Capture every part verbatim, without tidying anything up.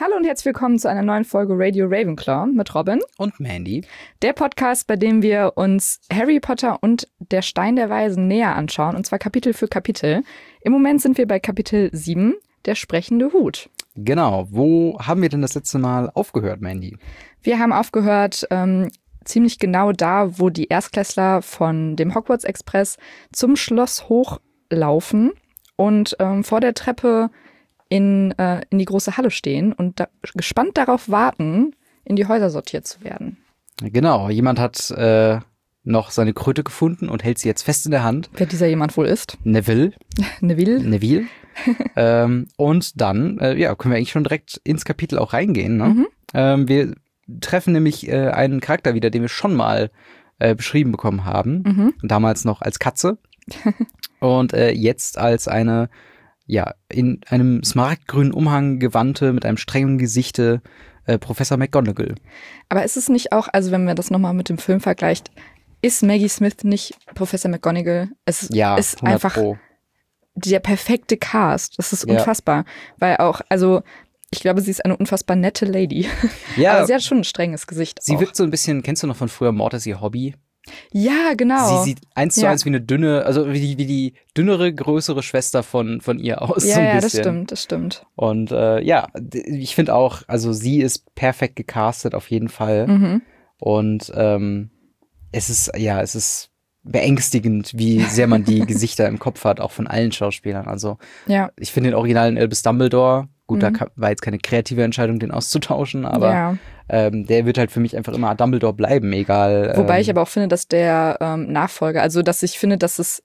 Hallo und herzlich willkommen zu einer neuen Folge Radio Ravenclaw mit Robin und Mandy. Der Podcast, bei dem wir uns Harry Potter und der Stein der Weisen näher anschauen, und zwar Kapitel für Kapitel. Im Moment sind wir bei Kapitel sieben, der sprechende Hut. Genau, wo haben wir denn das letzte Mal aufgehört, Mandy? Wir haben aufgehört ähm, ziemlich genau da, wo die Erstklässler von dem Hogwarts Express zum Schloss hochlaufen und ähm, vor der Treppe in, äh, in die große Halle stehen und da, gespannt darauf warten, in die Häuser sortiert zu werden. Genau, jemand hat äh, noch seine Kröte gefunden und hält sie jetzt fest in der Hand. Wer dieser jemand wohl ist? Neville. Neville. Neville. ähm, und dann äh, ja, können wir eigentlich schon direkt ins Kapitel auch reingehen. Ne? Mhm. Ähm, wir treffen nämlich äh, einen Charakter wieder, den wir schon mal äh, beschrieben bekommen haben. Mhm. Damals noch als Katze. und äh, jetzt als eine ja, in einem smaragdgrünen Umhang gewandte, mit einem strengen Gesichte, äh, Professor McGonagall. Aber ist es nicht auch, also wenn man das nochmal mit dem Film vergleicht, ist Maggie Smith nicht Professor McGonagall? Es ja, ist einfach Pro. Der perfekte Cast. Das ist unfassbar. Ja. Weil auch, also ich glaube, sie ist eine unfassbar nette Lady. Ja. Aber sie hat schon ein strenges Gesicht. Sie auch. wirkt so ein bisschen, kennst du noch von früher Mord ist ihr Hobby? Ja, genau. Sie sieht eins zu ja. eins wie eine dünne, also wie die, wie die dünnere, größere Schwester von, von ihr aus. Ja, so ein ja, bisschen. das stimmt, das stimmt. Und äh, ja, ich finde auch, also sie ist perfekt gecastet auf jeden Fall. Mhm. Und ähm, es ist, ja, es ist beängstigend, wie sehr man die Gesichter im Kopf hat, auch von allen Schauspielern. Also ja. ich finde den originalen Albus Dumbledore, gut, mhm. da war jetzt keine kreative Entscheidung, den auszutauschen, aber ja. ähm, der wird halt für mich einfach immer Dumbledore bleiben, egal. Wobei ähm, ich aber auch finde, dass der ähm, Nachfolger, also dass ich finde, dass es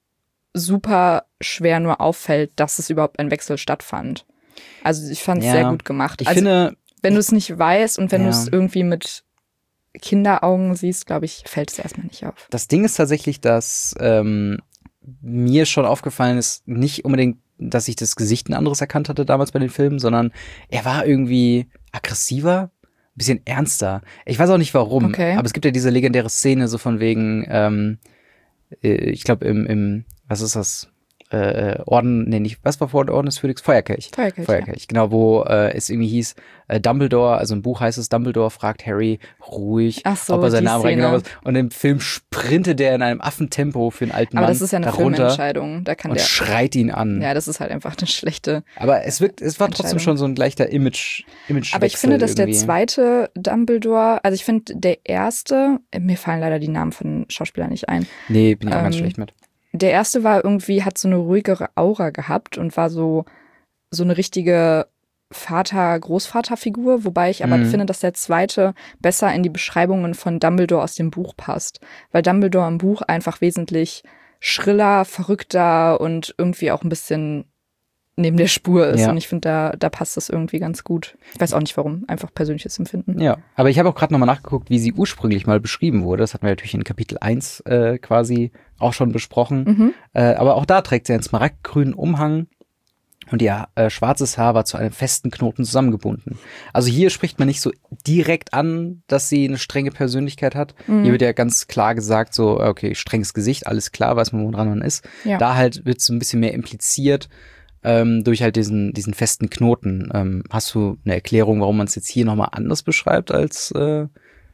super schwer nur auffällt, dass es überhaupt ein Wechsel stattfand. Also ich fand es ja, sehr gut gemacht. Ich also, finde, wenn du es nicht weißt und wenn ja. du es irgendwie mit Kinderaugen siehst, glaube ich, fällt es erstmal nicht auf. Das Ding ist tatsächlich, dass ähm, mir schon aufgefallen ist, nicht unbedingt, dass ich das Gesicht ein anderes erkannt hatte damals bei den Filmen, sondern er war irgendwie aggressiver, ein bisschen ernster. Ich weiß auch nicht warum, okay. aber es gibt ja diese legendäre Szene so von wegen, ähm, ich glaube im, im, was ist das? Äh, Orden, nee, nicht, was war vor der Orden des Phönix? Feuerkelch. Feuerkelch, Feuerkelch, ja. Genau, wo äh, es irgendwie hieß, äh, Dumbledore, also im Buch heißt es, Dumbledore fragt Harry ruhig, Ach so, ob er seinen die Namen Szene. reingenommen hat. Und im Film sprintet der in einem Affentempo für einen alten Aber Mann das ist ja eine darunter Filmentscheidung. Da kann und der schreit ihn an. Ja, das ist halt einfach eine schlechte Aber es wirkt, es war trotzdem schon so ein leichter Image, Image Aber ich finde, dass irgendwie. der zweite Dumbledore, also ich finde, der erste, mir fallen leider die Namen von Schauspielern nicht ein. Nee, bin ich auch ähm, ganz schlecht mit. Der erste war irgendwie, hat so eine ruhigere Aura gehabt und war so, so eine richtige Vater-Großvater-Figur, wobei ich aber Mhm. finde, dass der zweite besser in die Beschreibungen von Dumbledore aus dem Buch passt. Weil Dumbledore im Buch einfach wesentlich schriller, verrückter und irgendwie auch ein bisschen neben der Spur ist. Ja. Und ich finde, da, da passt das irgendwie ganz gut. Ich weiß auch nicht warum, einfach persönliches Empfinden. Ja, aber ich habe auch gerade nochmal nachgeguckt, wie sie ursprünglich mal beschrieben wurde. Das hatten wir natürlich in Kapitel eins äh, quasi auch schon besprochen. Mhm. Äh, aber auch da trägt sie einen smaragdgrünen Umhang und ihr äh, schwarzes Haar war zu einem festen Knoten zusammengebunden. Also hier spricht man nicht so direkt an, dass sie eine strenge Persönlichkeit hat. Mhm. Hier wird ja ganz klar gesagt, so, okay, strenges Gesicht, alles klar, weiß man, woran man ist. Ja. Da halt wird so ein bisschen mehr impliziert, Ähm, durch halt diesen, diesen festen Knoten. Ähm, hast du eine Erklärung, warum man es jetzt hier nochmal anders beschreibt als äh,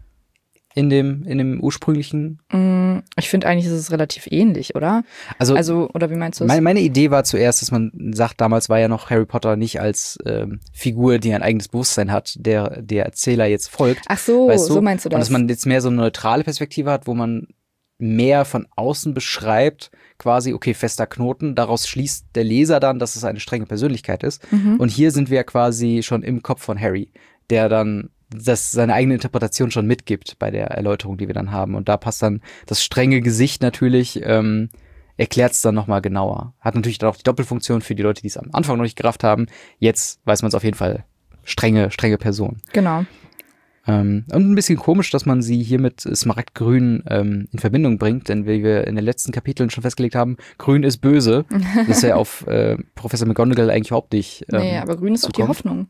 in dem, in dem ursprünglichen? Ich finde eigentlich, ist es relativ ähnlich, oder? Also, also oder wie meinst du es? Meine, meine Idee war zuerst, dass man sagt, damals war ja noch Harry Potter nicht als ähm, Figur, die ein eigenes Bewusstsein hat, der der Erzähler jetzt folgt. Ach so, weißt du? so meinst du das. Und dass man jetzt mehr so eine neutrale Perspektive hat, wo man mehr von außen beschreibt, quasi, okay, fester Knoten, daraus schließt der Leser dann, dass es eine strenge Persönlichkeit ist. Mhm. Und hier sind wir quasi schon im Kopf von Harry, der dann das seine eigene Interpretation schon mitgibt bei der Erläuterung, die wir dann haben. Und da passt dann das strenge Gesicht natürlich, ähm, erklärt es dann nochmal genauer. Hat natürlich dann auch die Doppelfunktion für die Leute, die es am Anfang noch nicht gerafft haben. Jetzt weiß man es auf jeden Fall. Strenge, strenge Person. Genau. Ähm, und ein bisschen komisch, dass man sie hier mit Smaragdgrün ähm, in Verbindung bringt, denn wie wir in den letzten Kapiteln schon festgelegt haben, Grün ist böse. Das ist ja auf äh, Professor McGonagall eigentlich überhaupt nicht. Ähm, nee, aber Grün ist doch die Hoffnung.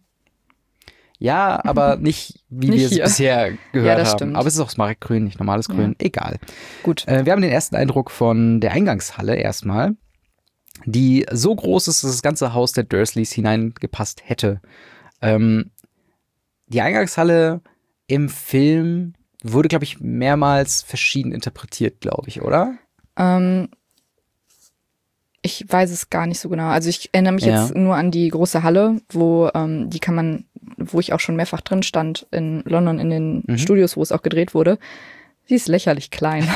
Ja, aber nicht, wie Nicht wir es hier. bisher gehört Ja, das haben. stimmt. Aber es ist auch Smaragdgrün, nicht normales Grün. Ja. Egal. Gut. Äh, wir haben den ersten Eindruck von der Eingangshalle erstmal, die so groß ist, dass das ganze Haus der Dursleys hineingepasst hätte. Ähm, die Eingangshalle im Film wurde, glaube ich, mehrmals verschieden interpretiert, glaube ich, oder? Ähm, ich weiß es gar nicht so genau. Also ich erinnere mich Ja. jetzt nur an die große Halle, wo ähm, die kann man, wo ich auch schon mehrfach drin stand in London in den Mhm. Studios, wo es auch gedreht wurde. Sie ist lächerlich klein.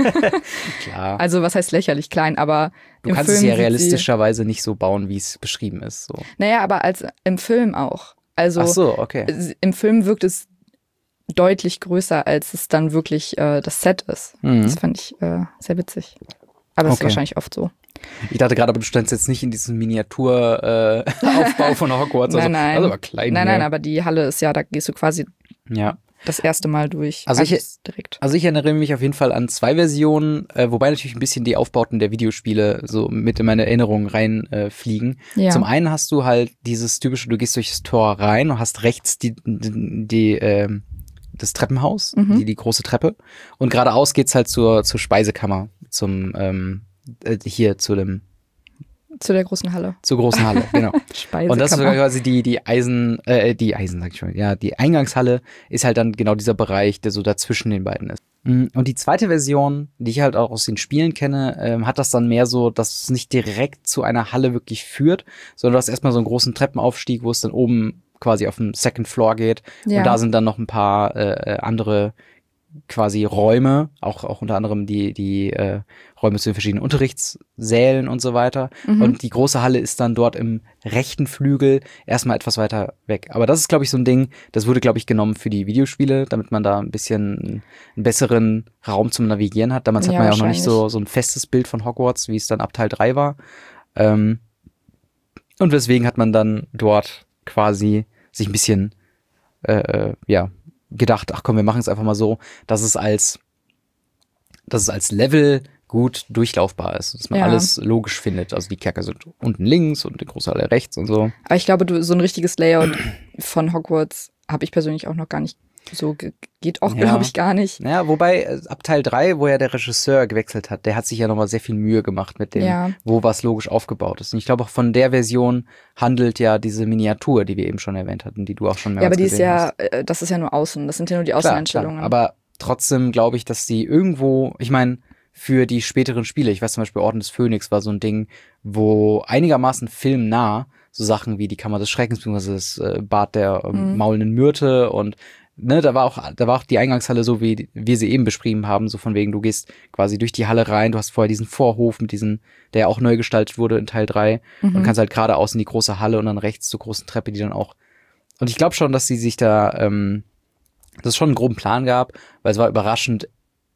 Klar. Also was heißt lächerlich klein, aber Du im kannst Film es ja sieht realistischerweise nicht so bauen, wie es beschrieben ist. So. Sie, naja, aber als im Film auch. Also Ach so, okay. s- im Film wirkt es deutlich größer, als es dann wirklich äh, das Set ist. Mhm. Das fand ich äh, sehr witzig. Aber das ist Okay. wahrscheinlich oft so. Ich dachte gerade, aber du standst jetzt nicht in diesem Miniaturaufbau äh, Aufbau von Hogwarts. Also, Nein, nein. Das ist aber klein. Nein, hier. nein, aber die Halle ist ja, da gehst du quasi Ja. das erste Mal durch. Also ich- ist direkt. Also ich erinnere mich auf jeden Fall an zwei Versionen, äh, wobei natürlich ein bisschen die Aufbauten der Videospiele so mit in meine Erinnerungen reinfliegen. Äh, fliegen. Ja. Zum einen hast du halt dieses typische, du gehst durch das Tor rein und hast rechts die, die, die ähm, das Treppenhaus, Mhm. die, die große Treppe. Und geradeaus geht's halt zur, zur Speisekammer, zum ähm, äh, hier zu dem Zu der großen Halle. zur großen Halle, genau. Speisekammer. Und das ist quasi die, die Eisen, äh, die Eisen, sag ich schon, ja, die Eingangshalle ist halt dann genau dieser Bereich, der so dazwischen den beiden ist. Mm, Und die zweite Version, die ich halt auch aus den Spielen kenne, ähm, hat das dann mehr so, dass es nicht direkt zu einer Halle wirklich führt, sondern du hast erstmal so einen großen Treppenaufstieg, wo es dann oben quasi auf den Second Floor geht. Ja. Und da sind dann noch ein paar äh, andere quasi Räume, auch, auch unter anderem die, die äh, Räume zu den verschiedenen Unterrichtssälen und so weiter. Mhm. Und die große Halle ist dann dort im rechten Flügel erstmal etwas weiter weg. Aber das ist, glaube ich, so ein Ding, das wurde, glaube ich, genommen für die Videospiele, damit man da ein bisschen einen besseren Raum zum Navigieren hat. Damals hat Ja, man ja auch noch nicht so, wahrscheinlich. so ein festes Bild von Hogwarts, wie es dann ab Teil drei war. Ähm, und weswegen hat man dann dort quasi sich ein bisschen, äh, äh, ja, gedacht, ach komm, wir machen es einfach mal so, dass es als, dass es als Level gut durchlaufbar ist, dass man Ja. alles logisch findet. Also die Kerker sind unten links und die große Halle rechts und so. Aber ich glaube, du, so ein richtiges Layout von Hogwarts habe ich persönlich auch noch gar nicht so, ge- geht auch, Ja. glaube ich, gar nicht. Naja, wobei äh, ab Teil drei, wo ja der Regisseur gewechselt hat, der hat sich ja nochmal sehr viel Mühe gemacht mit dem, Ja. wo was logisch aufgebaut ist. Und ich glaube auch von der Version handelt ja diese Miniatur, die wir eben schon erwähnt hatten, die du auch schon Ja, mehrmals aber die ist gesehen ja, hast. äh, das ist ja nur außen. Das sind ja nur die Klar, klar. Außeneinstellungen. Aber trotzdem glaube ich, dass die irgendwo, ich meine, für die späteren Spiele, ich weiß zum Beispiel Orden des Phönix war so ein Ding, wo einigermaßen filmnah so Sachen wie die Kammer des Schreckens, beziehungsweise das äh, Bad der ähm, Mhm. maulenden Myrte und ne, da war auch, da war auch die Eingangshalle so, wie wir sie eben beschrieben haben, so von wegen, du gehst quasi durch die Halle rein, du hast vorher diesen Vorhof mit diesen, der ja auch neu gestaltet wurde in Teil drei Mhm. und kannst halt geradeaus in die große Halle und dann rechts zur großen Treppe, die dann auch, und ich glaube schon, dass sie sich da, ähm, dass es schon einen groben Plan gab, weil es war überraschend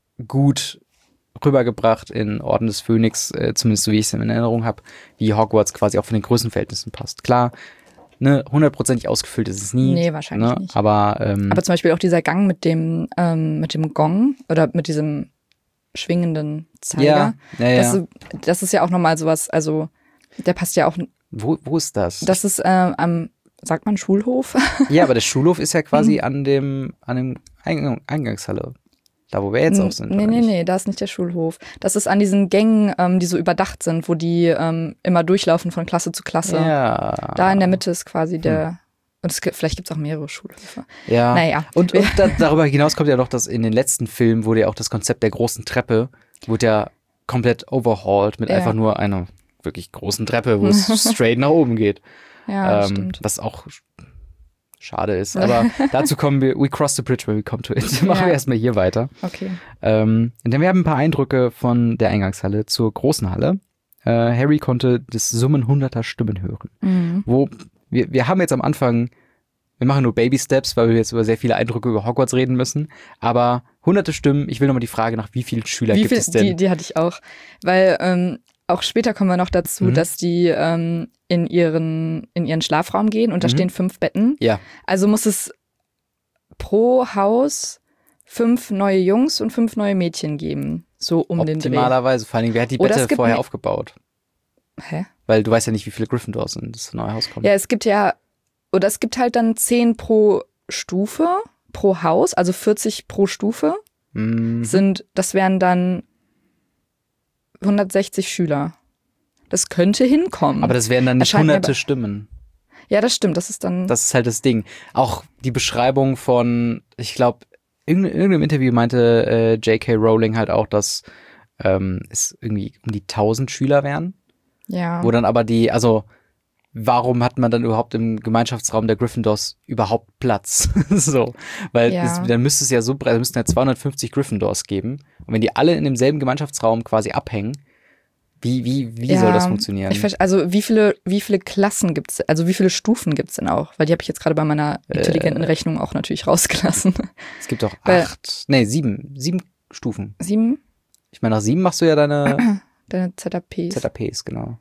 gut rübergebracht in Orden des Phönix, äh, zumindest so wie ich es in Erinnerung habe, wie Hogwarts quasi auch von den Größenverhältnissen passt. Klar, ne, hundertprozentig ausgefüllt ist es nie. Nee, wahrscheinlich ne, nicht. Aber, ähm, Aber zum Beispiel auch dieser Gang mit dem, ähm, mit dem Gong oder mit diesem schwingenden Zeiger. ja, ja, ja. Das, ist- das ist ja auch nochmal sowas, also der passt ja auch, Wo, wo ist das? das ist äh, am, sagt man Schulhof? Ja, aber der Schulhof ist ja quasi an dem, an dem Eingang, Eingangshalle. Da, wo wir jetzt auch sind. Nee, oder nee, nicht? nee, da ist nicht der Schulhof. Das ist an diesen Gängen, ähm, die so überdacht sind, wo die ähm, immer durchlaufen von Klasse zu Klasse. Ja. Da in der Mitte ist quasi der, und es, gibt- vielleicht gibt es auch mehrere Schulhöfe. Ja. Naja. Und, und da, darüber hinaus kommt ja noch, dass in den letzten Filmen wurde ja auch das Konzept der großen Treppe, wurde ja komplett overhauled mit Ja. einfach nur einer wirklich großen Treppe, wo es straight nach oben geht. Ja, ähm, stimmt. was auch sch- schade ist. Aber dazu kommen wir, we cross the bridge when we come to it. Machen Ja. wir erstmal hier weiter. Okay. Ähm, denn wir haben ein paar Eindrücke von der Eingangshalle zur großen Halle. Äh, Harry konnte das Summen hunderter Stimmen hören. Mhm. Wo wir, wir haben jetzt am Anfang, wir machen nur Baby Steps, weil wir jetzt über sehr viele Eindrücke über Hogwarts reden müssen. Aber hunderte Stimmen, ich will nochmal die Frage nach, wie viele Schüler Wie gibt viel, es denn? die, die hatte ich auch. Weil ähm, auch später kommen wir noch dazu, Mhm. dass die ähm, in, ihren, in ihren Schlafraum gehen und da Mhm. stehen fünf Betten. Ja, Also muss es pro Haus fünf neue Jungs und fünf neue Mädchen geben. So um den Dreh. optimalerweise. Vor allen Dingen, wer hat die Oder Bette es gibt vorher me- aufgebaut? Hä? Weil du weißt ja nicht, wie viele Gryffindors in das neue Haus kommen. Ja, es gibt ja, oder es gibt halt dann zehn pro Stufe, pro Haus, also vierzig pro Stufe. Mhm. Sind, das wären dann hundertsechzig Schüler. Das könnte hinkommen. Aber das wären dann nicht Erscheint mir hunderte aber- Stimmen. Ja, das stimmt. Das ist dann. Das ist halt das Ding. Auch die Beschreibung von, ich glaube, in irgendeinem Interview meinte äh, J K. Rowling halt auch, dass ähm, es irgendwie um die tausend Schüler wären. Ja. Wo dann aber die, also warum hat man dann überhaupt im Gemeinschaftsraum der Gryffindors überhaupt Platz? So, weil Ja. es, dann müsste es ja so, es müssten ja zweihundertfünfzig Gryffindors geben. Und wenn die alle in demselben Gemeinschaftsraum quasi abhängen, wie, wie, wie ja, soll das funktionieren? Ich verste- also wie viele, wie viele Klassen gibt's, also wie viele Stufen gibt's denn auch? Weil die habe ich jetzt gerade bei meiner intelligenten Äh, Rechnung auch natürlich rausgelassen. Es gibt doch Weil- acht, nee, sieben, sieben Stufen. Sieben? Ich meine, nach sieben machst du ja deine Deine Z A Ps. Z A Ps, genau.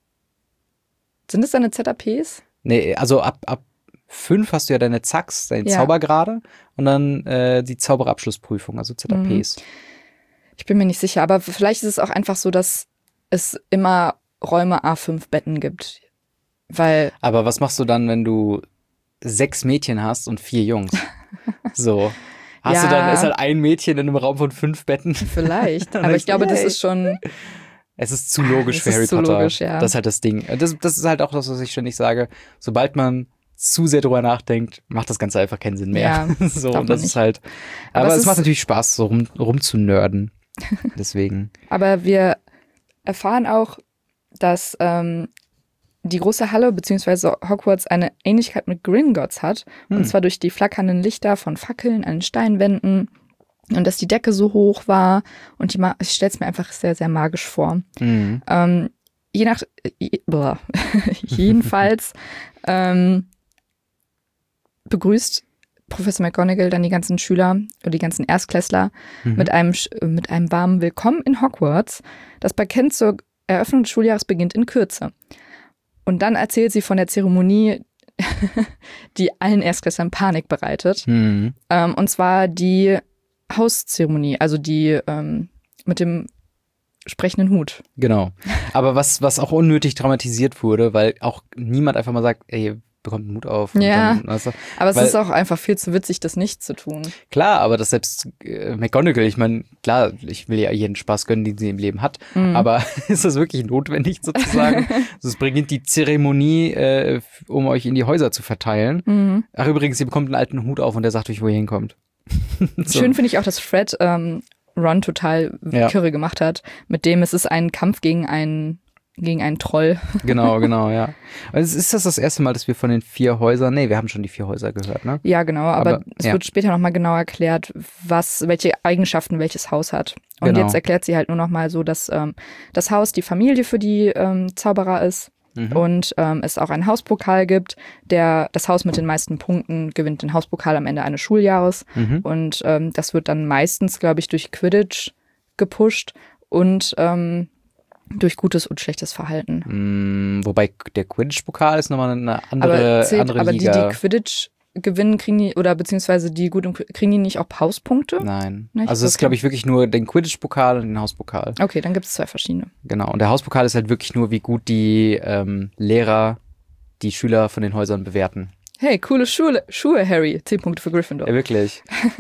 Sind es deine Z A Ps? Nee, also ab, ab fünf hast du ja deine Zacks, deine Ja. Zaubergrade und dann äh, die Zauberabschlussprüfung, also Z A Ps. Ich bin mir nicht sicher, aber vielleicht ist es auch einfach so, dass es immer Räume A fünf Betten gibt. Weil, Aber was machst du dann, wenn du sechs Mädchen hast und vier Jungs? So. Hast Ja. du dann, ist halt ein Mädchen in einem Raum von fünf Betten? vielleicht. Dann Aber ich denkst du, glaube, das yay. ist schon. Es ist zu logisch Es für ist Harry zu Potter. logisch, ja. Das ist halt das Ding. Das, das ist halt auch das, was ich ständig sage. Sobald man zu sehr drüber nachdenkt, macht das Ganze einfach keinen Sinn mehr. Ja, so, darf und man das nicht. ist halt. Aber Aber, es es, ist- macht natürlich Spaß, so rum, rum zu nerden. Deswegen. Aber wir erfahren auch, dass ähm, die große Halle bzw. Hogwarts eine Ähnlichkeit mit Gringotts hat. Und Hm. zwar durch die flackernden Lichter von Fackeln an den Steinwänden. Und dass die Decke so hoch war. Und die Ma- ich stelle es mir einfach sehr, sehr magisch vor. Mhm. Ähm, je nach, je, blah. jedenfalls ähm, begrüßt Professor McGonagall dann die ganzen Schüler oder die ganzen Erstklässler Mhm. mit einem, Sch- äh, mit einem warmen Willkommen in Hogwarts. Das Paket zur Eröffnung des Schuljahres beginnt in Kürze. Und dann erzählt sie von der Zeremonie, die allen Erstklässlern Panik bereitet. Mhm. Ähm, und zwar die Hauszeremonie, also die ähm, mit dem sprechenden Hut. Genau. Aber was, was auch unnötig dramatisiert wurde, weil auch niemand einfach mal sagt, ey, bekommt Mut auf. Und Ja. Dann, weißt du, Aber es Weil- ist auch einfach viel zu witzig, das nicht zu tun. klar, aber das selbst äh, McGonagall, ich meine, klar, ich will ja jeden Spaß gönnen, den sie im Leben hat, Mhm. aber ist das wirklich notwendig sozusagen? Also es beginnt die Zeremonie, äh, um euch in die Häuser zu verteilen. Mhm. Ach übrigens, ihr bekommt einen alten Hut auf und der sagt euch, wo ihr hinkommt. So. Schön finde ich auch, dass Fred ähm, Ron total Ja. kirre gemacht hat. Mit dem es ist ein Kampf gegen einen, gegen einen Troll. Genau, genau, ja. Also ist das das erste Mal, dass wir von den vier Häusern, nee, wir haben schon die vier Häuser gehört, ne? Ja, genau, aber, Aber, es ja. wird später nochmal genau erklärt, was, welche Eigenschaften welches Haus hat. Und Genau. jetzt erklärt sie halt nur nochmal so, dass ähm, das Haus die Familie für die ähm, Zauberer ist Mhm. und ähm, es auch einen Hauspokal gibt. Der, das Haus mit den meisten Punkten gewinnt den Hauspokal am Ende eines Schuljahres. Mhm. Und ähm, das wird dann meistens, glaube ich, durch Quidditch gepusht und ähm, durch gutes und schlechtes Verhalten. Mm, wobei der Quidditch-Pokal ist nochmal eine andere, aber zählt, andere aber die, Liga. die Quidditch gewinnen, kriegen die, oder beziehungsweise die guten, kriegen die nicht auch Hauspunkte? Nein. Nicht? Also es ist, Okay. glaube ich, wirklich nur den Quidditch-Pokal und den Hauspokal. Okay, dann gibt es zwei verschiedene. Genau. Und der Hauspokal ist halt wirklich nur, wie gut die ähm, Lehrer die Schüler von den Häusern bewerten. Hey, coole Schule, Schuhe, Harry. Zehn Punkte für Gryffindor. Ja, wirklich.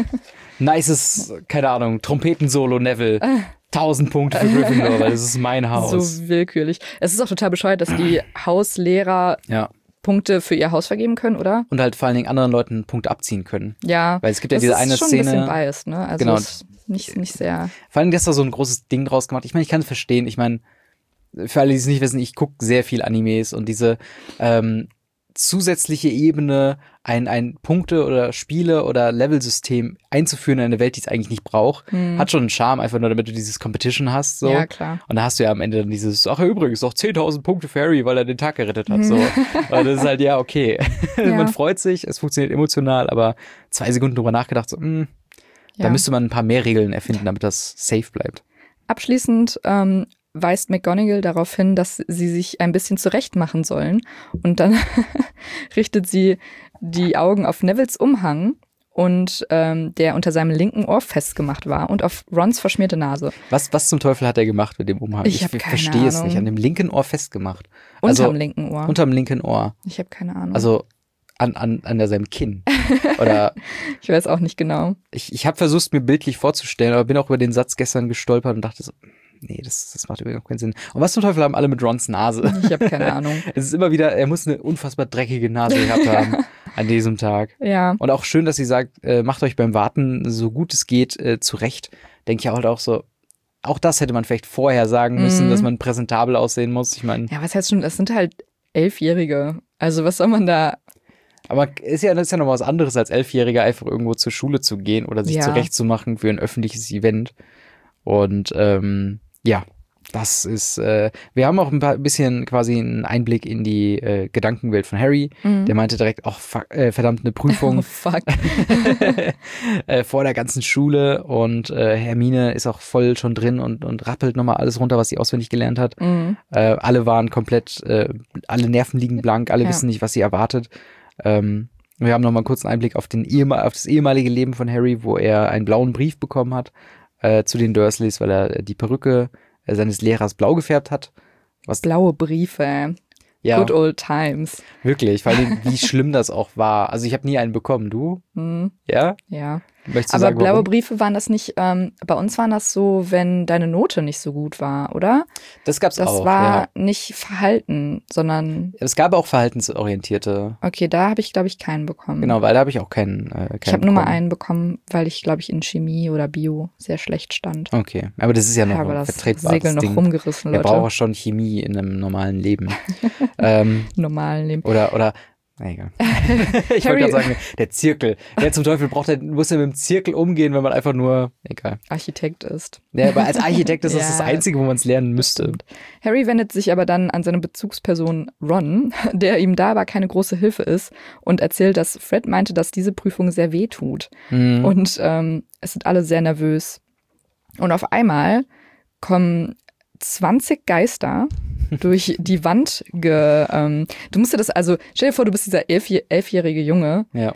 Nices, keine Ahnung, Trompetensolo Neville. Tausend Punkte für Gryffindor, weil das ist mein Haus. So willkürlich. Es ist auch total bescheuert, dass die Hauslehrer Ja. Punkte für ihr Haus vergeben können, oder? Und halt vor allen Dingen anderen Leuten Punkte abziehen können. Ja. Weil es gibt ja das diese ist eine schon Szene. ein bisschen biased, ne? Also Genau. ist nicht, nicht sehr. Vor allem, dass da so ein großes Ding draus gemacht. Ich meine, ich kann es verstehen. Ich meine, für alle, die es nicht wissen, ich gucke sehr viel Animes und diese ähm, zusätzliche Ebene, ein, ein Punkte- oder Spiele- oder Levelsystem einzuführen in eine Welt, die es eigentlich nicht braucht, Hm. hat schon einen Charme, einfach nur damit du dieses Competition hast. So. Ja, klar. Und da hast du ja am Ende dann dieses, ach übrigens, auch zehntausend Punkte für Harry, weil er den Tag gerettet hat. So. Und das ist halt, ja, okay. Ja. Man freut sich, es funktioniert emotional, aber zwei Sekunden drüber nachgedacht, so, mh, da Ja. müsste man ein paar mehr Regeln erfinden, damit das safe bleibt. Abschließend ähm, weist McGonagall darauf hin, dass sie sich ein bisschen zurecht machen sollen. Und dann richtet sie die Augen auf Nevilles Umhang und ähm, der unter seinem linken Ohr festgemacht war und auf Rons verschmierte Nase. Was, was zum Teufel hat er gemacht mit dem Umhang? Ich hab keine verstehe es Ahnung. nicht. An dem linken Ohr festgemacht. Unterm Also, linken Ohr. Unterm linken Ohr. Ich habe keine Ahnung. Also an, an, an seinem Kinn. Oder ich weiß auch nicht genau. ich, ich habe versucht, mir bildlich vorzustellen, aber bin auch über den Satz gestern gestolpert und dachte so, nee, das, das macht überhaupt keinen Sinn. Und was zum Teufel haben alle mit Rons Nase? Ich habe keine Ahnung. Es ist immer wieder, er muss eine unfassbar dreckige Nase gehabt haben an diesem Tag. Ja. Und auch schön, dass sie sagt, äh, macht euch beim Warten so gut es geht äh, zurecht. Denke ich halt auch so, auch das hätte man vielleicht vorher sagen müssen, Mhm. dass man präsentabel aussehen muss. Ich meine, Ja, was heißt schon, das sind halt Elfjährige. Also was soll man da... aber ist ja, das ist ja noch was anderes, als Elfjähriger einfach irgendwo zur Schule zu gehen oder sich Ja. zurechtzumachen für ein öffentliches Event. Und ähm, ja, das ist, äh, wir haben auch ein paar, bisschen quasi einen Einblick in die äh, Gedankenwelt von Harry. Mhm. Der meinte direkt, ach, fuck, äh, verdammt, eine Prüfung Oh, fuck. äh, vor der ganzen Schule. Und äh, Hermine ist auch voll schon drin und, und rappelt nochmal alles runter, was sie auswendig gelernt hat. Mhm. Äh, alle waren komplett, äh, alle Nerven liegen blank, alle Ja. wissen nicht, was sie erwartet. Ähm, wir haben nochmal kurz einen Einblick auf, den ehemal- auf das ehemalige Leben von Harry, wo er einen blauen Brief bekommen hat äh, zu den Dursleys, weil er die Perücke äh, seines Lehrers blau gefärbt hat. Was Blaue Briefe. ja, Good old times. wirklich, weil wie schlimm das auch war. Also ich habe nie einen bekommen, du? Mhm. Ja? Ja. Möchtest du Aber sagen, blaue warum? Briefe waren das nicht, ähm, bei uns waren das so, wenn deine Note nicht so gut war, oder? Das gab's Das auch, war ja. nicht Verhalten, sondern, Es gab auch verhaltensorientierte, okay, da habe ich, glaube ich, keinen bekommen. genau, weil da habe ich auch keinen, äh, keinen Ich habe nur mal bekommen. einen bekommen, weil ich, glaube ich, in Chemie oder Bio sehr schlecht stand. Okay, aber das ist ja noch habe ein das vertretbares Segel noch Ding. rumgerissen, Wir Leute. brauchen schon Chemie in einem normalen Leben. ähm, Normalen Leben. oder, oder, na egal. Ich wollte Harry- gerade sagen, der Zirkel. Wer zum Teufel braucht der, muss ja mit dem Zirkel umgehen, wenn man einfach nur, egal. Architekt ist. Ja, aber als Architekt ist das Ja, das Einzige, wo man es lernen müsste. Harry wendet sich aber dann an seine Bezugsperson Ron, der ihm da aber keine große Hilfe ist, und erzählt, dass Fred meinte, dass diese Prüfung sehr weh tut. Mhm. Und ähm, es sind alle sehr nervös. Und auf einmal kommen zwanzig Geister durch die Wand ge... Ähm, du musst dir das also... Stell dir vor, du bist dieser elfjäh- elfjährige Junge Ja.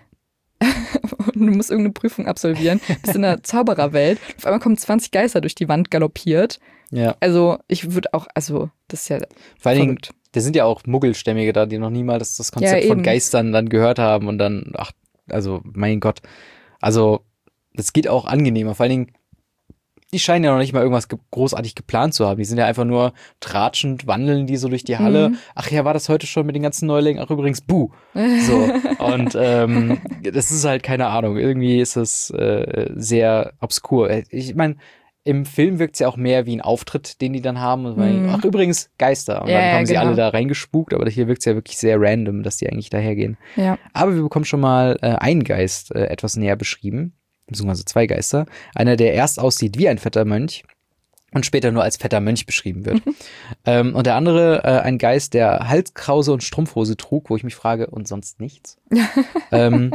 und du musst irgendeine Prüfung absolvieren, bist in der Zaubererwelt. Auf einmal kommen zwanzig Geister durch die Wand galoppiert. Ja. Also ich würde auch... Also das ist ja Vor allen Dingen, verrückt. da sind ja auch Muggelstämmige da, die noch niemals das Konzept Ja, von eben. Geistern dann gehört haben und dann, ach, also, mein Gott. Also, das geht auch angenehmer. Vor allen Dingen, die scheinen ja noch nicht mal irgendwas ge- großartig geplant zu haben. Die sind ja einfach nur tratschend, wandeln die so durch die Halle. Mhm. Ach ja, war das heute schon mit den ganzen Neulingen? Ach, übrigens, buh. So. Und ähm, das ist halt keine Ahnung. Irgendwie ist das äh, sehr obskur. Ich meine, im Film wirkt es ja auch mehr wie ein Auftritt, den die dann haben. Und man Mhm. denkt, ach, übrigens, Geister. Und Ja, dann ja, kommen sie genau. alle da reingespukt. Aber hier wirkt es ja wirklich sehr random, dass die eigentlich dahergehen. Ja. Aber wir bekommen schon mal äh, einen Geist äh, etwas näher beschrieben, beziehungsweise zwei Geister. Einer, der erst aussieht wie ein fetter Mönch und später nur als fetter Mönch beschrieben wird. ähm, und der andere, äh, ein Geist, der Halskrause und Strumpfhose trug, wo ich mich frage, und sonst nichts. ähm,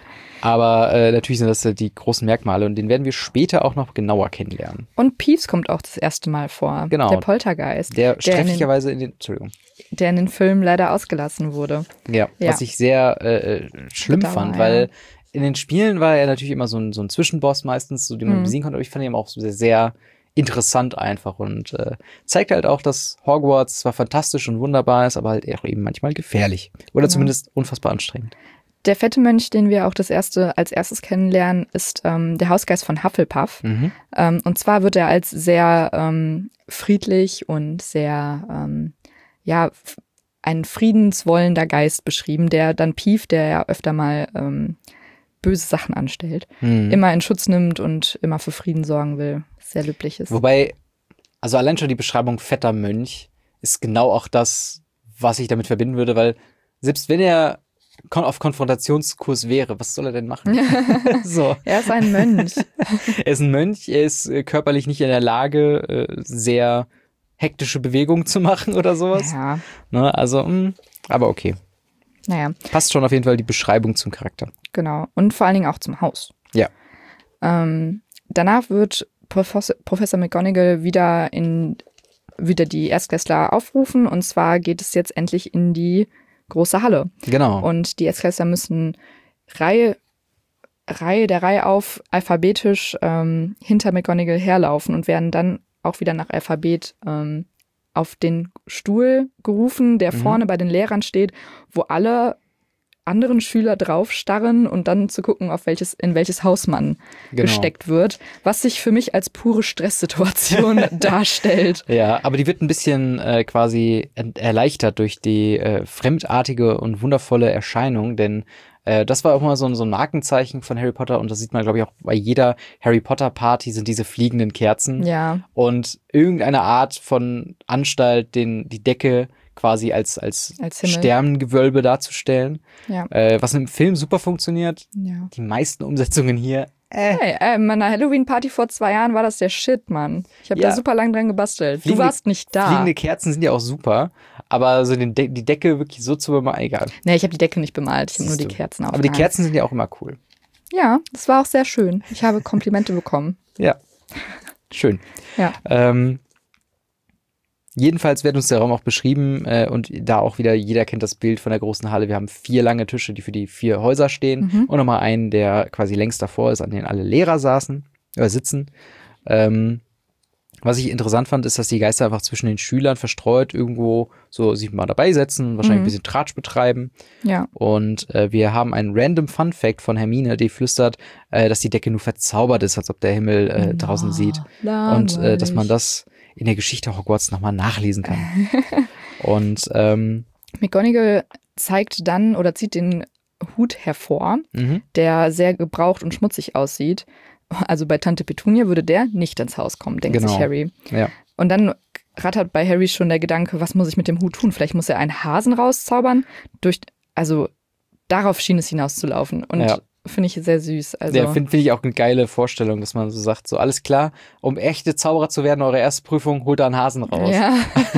aber äh, natürlich sind das äh, die großen Merkmale und den werden wir später auch noch genauer kennenlernen. Und Peeves kommt auch das erste Mal vor. Genau. Der Poltergeist, Der der, in den, sträflicherweise in den, Entschuldigung, der in den Filmen leider ausgelassen wurde. ja, Ja. was ich sehr äh, schlimm Bedauer, fand, ja. weil in den Spielen war er natürlich immer so ein, so ein Zwischenboss meistens, so den man Mhm. besiegen konnte, aber ich fand ihn auch sehr, sehr interessant einfach und äh, zeigt halt auch, dass Hogwarts zwar fantastisch und wunderbar ist, aber halt auch eben manchmal gefährlich oder Genau. zumindest unfassbar anstrengend. Der fette Mönch, den wir auch das erste, als erstes kennenlernen, ist ähm, der Hausgeist von Hufflepuff. Mhm. Ähm, und zwar wird er als sehr ähm, friedlich und sehr, ähm, ja, f- ein friedenswollender Geist beschrieben, der dann Peeve, der ja öfter mal ähm, böse Sachen anstellt, Mhm. immer in Schutz nimmt und immer für Frieden sorgen will. Sehr löblich ist. Wobei, also allein schon die Beschreibung fetter Mönch ist genau auch das, was ich damit verbinden würde, weil selbst wenn er kon- auf Konfrontationskurs wäre, was soll er denn machen? so. Er ist ein Mönch. Er ist ein Mönch, er ist äh, körperlich nicht in der Lage, äh, sehr hektische Bewegungen zu machen oder sowas. Ja, Ne? Also, mh, aber okay. naja, Passt schon auf jeden Fall die Beschreibung zum Charakter. genau. Und vor allen Dingen auch zum Haus. Ja. Ähm, danach wird Professor, Professor McGonagall wieder in wieder die Erstklässler aufrufen. Und zwar geht es jetzt endlich in die große Halle. Genau. Und die Erstklässler müssen Reihe, Reihe der Reihe auf alphabetisch ähm, hinter McGonagall herlaufen und werden dann auch wieder nach Alphabet ähm, auf den Stuhl gerufen, der Mhm. vorne bei den Lehrern steht, wo alle anderen Schüler draufstarren und dann zu gucken, auf welches, in welches Haus man Genau. gesteckt wird, was sich für mich als pure Stresssituation darstellt. Ja, aber die wird ein bisschen äh, quasi ent- erleichtert durch die äh, fremdartige und wundervolle Erscheinung, denn äh, das war auch mal so, ein- so ein Markenzeichen von Harry Potter und das sieht man, glaube ich, auch bei jeder Harry Potter Party sind diese fliegenden Kerzen Ja, und irgendeine Art von Anstalt, den, die Decke quasi als, als, Als Himmel. Sternengewölbe darzustellen, ja, äh, was im Film super funktioniert. ja. Die meisten Umsetzungen hier, äh, Hey, äh, in meiner Halloween-Party vor zwei Jahren war das der Shit, Mann. Ich habe Ja. da super lang dran gebastelt. Fliegende- du warst nicht da. fliegende Kerzen sind ja auch super, aber so den De- die Decke wirklich so zu bemalen, egal. Nee, ich habe die Decke nicht bemalt. Ich habe nur die Siehst du. Kerzen Aber die aufgehangen. Kerzen sind ja auch immer cool. Ja, das war auch sehr schön. Ich habe Komplimente bekommen. Ja, schön. Ja. Ähm, jedenfalls wird uns der Raum auch beschrieben äh, und da auch wieder, jeder kennt das Bild von der großen Halle. Wir haben vier lange Tische, die für die vier Häuser stehen Mhm. und nochmal einen, der quasi längst davor ist, an dem alle Lehrer saßen, äh, sitzen. Ähm, was ich interessant fand, ist, dass die Geister einfach zwischen den Schülern verstreut irgendwo so sich mal dabei setzen, wahrscheinlich Mhm. ein bisschen Tratsch betreiben. Ja. Und äh, wir haben einen random Fun Fact von Hermine, die flüstert, äh, dass die Decke nur verzaubert ist, als ob der Himmel äh, draußen sieht. Und äh, dass man das in der Geschichte Hogwarts nochmal nachlesen kann. Und ähm, McGonagall zeigt dann oder zieht den Hut hervor, mhm, der sehr gebraucht und schmutzig aussieht. Also bei Tante Petunia würde der nicht ins Haus kommen, denkt Genau. sich Harry. ja. Und dann rattert bei Harry schon der Gedanke, was muss ich mit dem Hut tun? Vielleicht muss er einen Hasen rauszaubern. Durch, also darauf schien es hinauszulaufen. Und Ja. finde ich sehr süß. Also, Ja, finde find ich auch eine geile Vorstellung, dass man so sagt, so alles klar, um echte Zauberer zu werden, eure erste Prüfung, holt da einen Hasen raus. ja.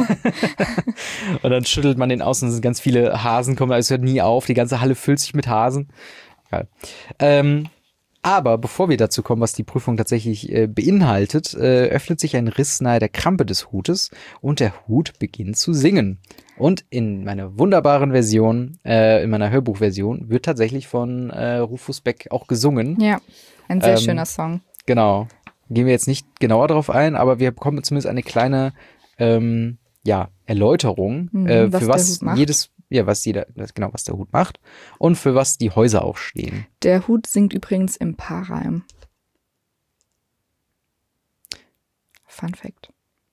Und dann schüttelt man den aus und es sind ganz viele Hasen, kommen, es hört nie auf, die ganze Halle füllt sich mit Hasen. Geil. Ähm, aber bevor wir dazu kommen, was die Prüfung tatsächlich äh, beinhaltet, äh, öffnet sich ein Riss nahe der Krampe des Hutes und der Hut beginnt zu singen. Und in meiner wunderbaren Version, äh, in meiner Hörbuchversion, wird tatsächlich von äh, Rufus Beck auch gesungen. ja, ein sehr Ähm, schöner Song. Genau. Gehen wir jetzt nicht genauer drauf ein, aber wir bekommen zumindest eine kleine ähm, ja, Erläuterung, Mhm, äh, was für der was Hut macht. jedes, ja, was jeder, genau, was der Hut macht und für was die Häuser auch stehen. Der Hut singt übrigens im Paarreim. Fun Fact.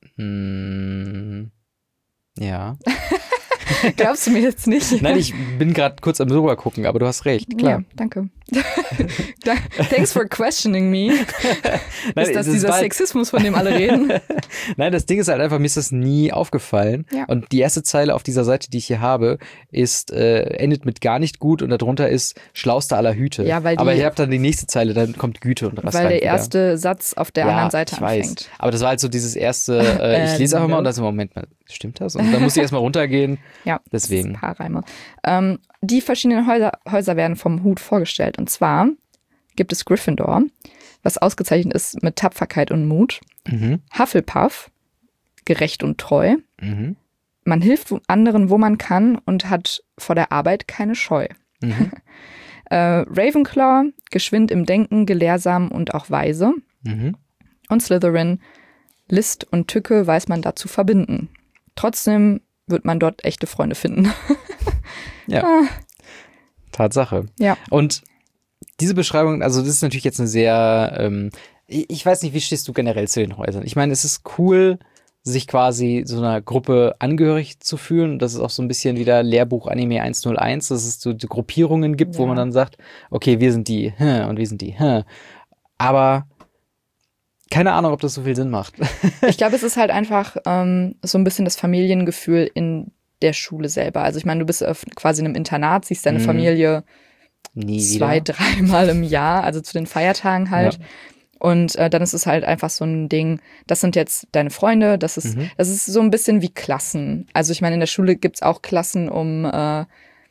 Hm, ja. Glaubst du mir jetzt nicht? Nein, ich bin gerade kurz am drüber gucken, aber du hast recht, klar. Ja, danke. Da- Thanks for questioning me. Nein, Ist das es dieser war- Sexismus, von dem alle reden? Nein, das Ding ist halt einfach, mir ist das nie aufgefallen. Ja. Und die erste Zeile auf dieser Seite, die ich hier habe, ist, äh, endet mit gar nicht gut und darunter ist schlauste aller Hüte. Ja, weil die- Aber ihr habt dann die nächste Zeile, dann kommt Güte und Rast Weil rein der wieder. erste Satz auf der Ja, anderen Seite ich weiß. anfängt. Aber das war halt so dieses erste, äh, ich Äh, lese einfach mal no. und dann so, Moment mal, stimmt das? Und dann muss ich erstmal runtergehen. Ja, Deswegen. das ist Paarreime. Ähm, die verschiedenen Häuser, Häuser werden vom Hut vorgestellt. Und zwar gibt es Gryffindor, was ausgezeichnet ist mit Tapferkeit und Mut. Mhm. Hufflepuff, gerecht und treu. Mhm. Man hilft wo- anderen, wo man kann und hat vor der Arbeit keine Scheu. Mhm. Äh, Ravenclaw, geschwind im Denken, gelehrsam und auch weise. Mhm. Und Slytherin, List und Tücke weiß man dazu verbinden. Trotzdem wird man dort echte Freunde finden. Ja. Ah. Tatsache. Ja. Und diese Beschreibung, also das ist natürlich jetzt eine sehr, ähm, ich, ich weiß nicht, wie stehst du generell zu den Häusern? Ich meine, es ist cool, sich quasi so einer Gruppe angehörig zu fühlen. Das ist auch so ein bisschen wieder Lehrbuch Anime hunderteins, dass es so die Gruppierungen gibt, wo Ja. man dann sagt, okay, wir sind die hm, und wir sind die hm. Aber keine Ahnung, ob das so viel Sinn macht. Ich glaube, es ist halt einfach ähm, so ein bisschen das Familiengefühl in der Schule selber. Also ich meine, du bist auf quasi in einem Internat, siehst deine Mhm. Familie Nie zwei, wieder. dreimal im Jahr, also zu den Feiertagen halt. Ja. Und äh, dann ist es halt einfach so ein Ding, das sind jetzt deine Freunde, das ist, Mhm. das ist so ein bisschen wie Klassen. Also ich meine, in der Schule gibt's auch Klassen, um, äh,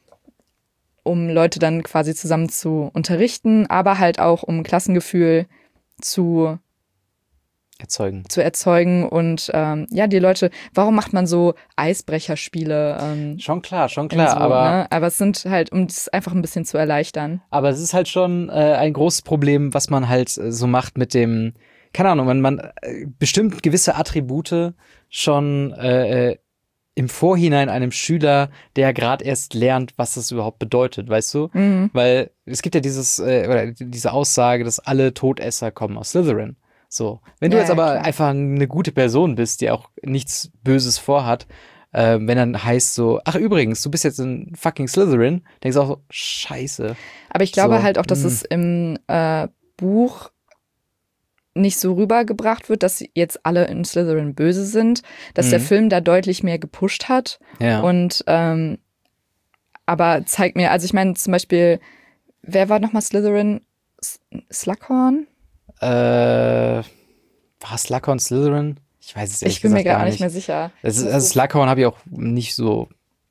um Leute dann quasi zusammen zu unterrichten, aber halt auch um Klassengefühl zu Erzeugen. zu erzeugen und ähm, ja, die Leute, warum macht man so Eisbrecherspiele? Ähm, Schon klar, schon in klar, so, aber ne? Aber es sind halt, um das einfach ein bisschen zu erleichtern. Aber es ist halt schon äh, ein großes Problem, was man halt äh, so macht mit dem, keine Ahnung, wenn man äh, bestimmt gewisse Attribute schon äh, äh, im Vorhinein einem Schüler, der gerade erst lernt, was das überhaupt bedeutet, weißt du? Mhm. Weil es gibt ja dieses, äh, oder diese Aussage, dass alle Todesser kommen aus Slytherin. So. Wenn du Ja, jetzt ja, aber klar. einfach eine gute Person bist, die auch nichts Böses vorhat, äh, wenn dann heißt so, ach übrigens, du bist jetzt ein fucking Slytherin, denkst du auch so, scheiße. Aber ich glaube So, halt auch, dass mh. es im äh, Buch nicht so rübergebracht wird, dass jetzt alle in Slytherin böse sind, dass der Mhm. Film da deutlich mehr gepusht hat. Ja. Und ähm, aber zeigt mir, also ich meine zum Beispiel, wer war nochmal Slytherin? S- Slughorn? Äh, war Slughorn Slytherin? Ich weiß es ehrlich Ich bin mir gesagt gar nicht mehr sicher. Das ist, Das also ist- Slughorn habe ich auch nicht so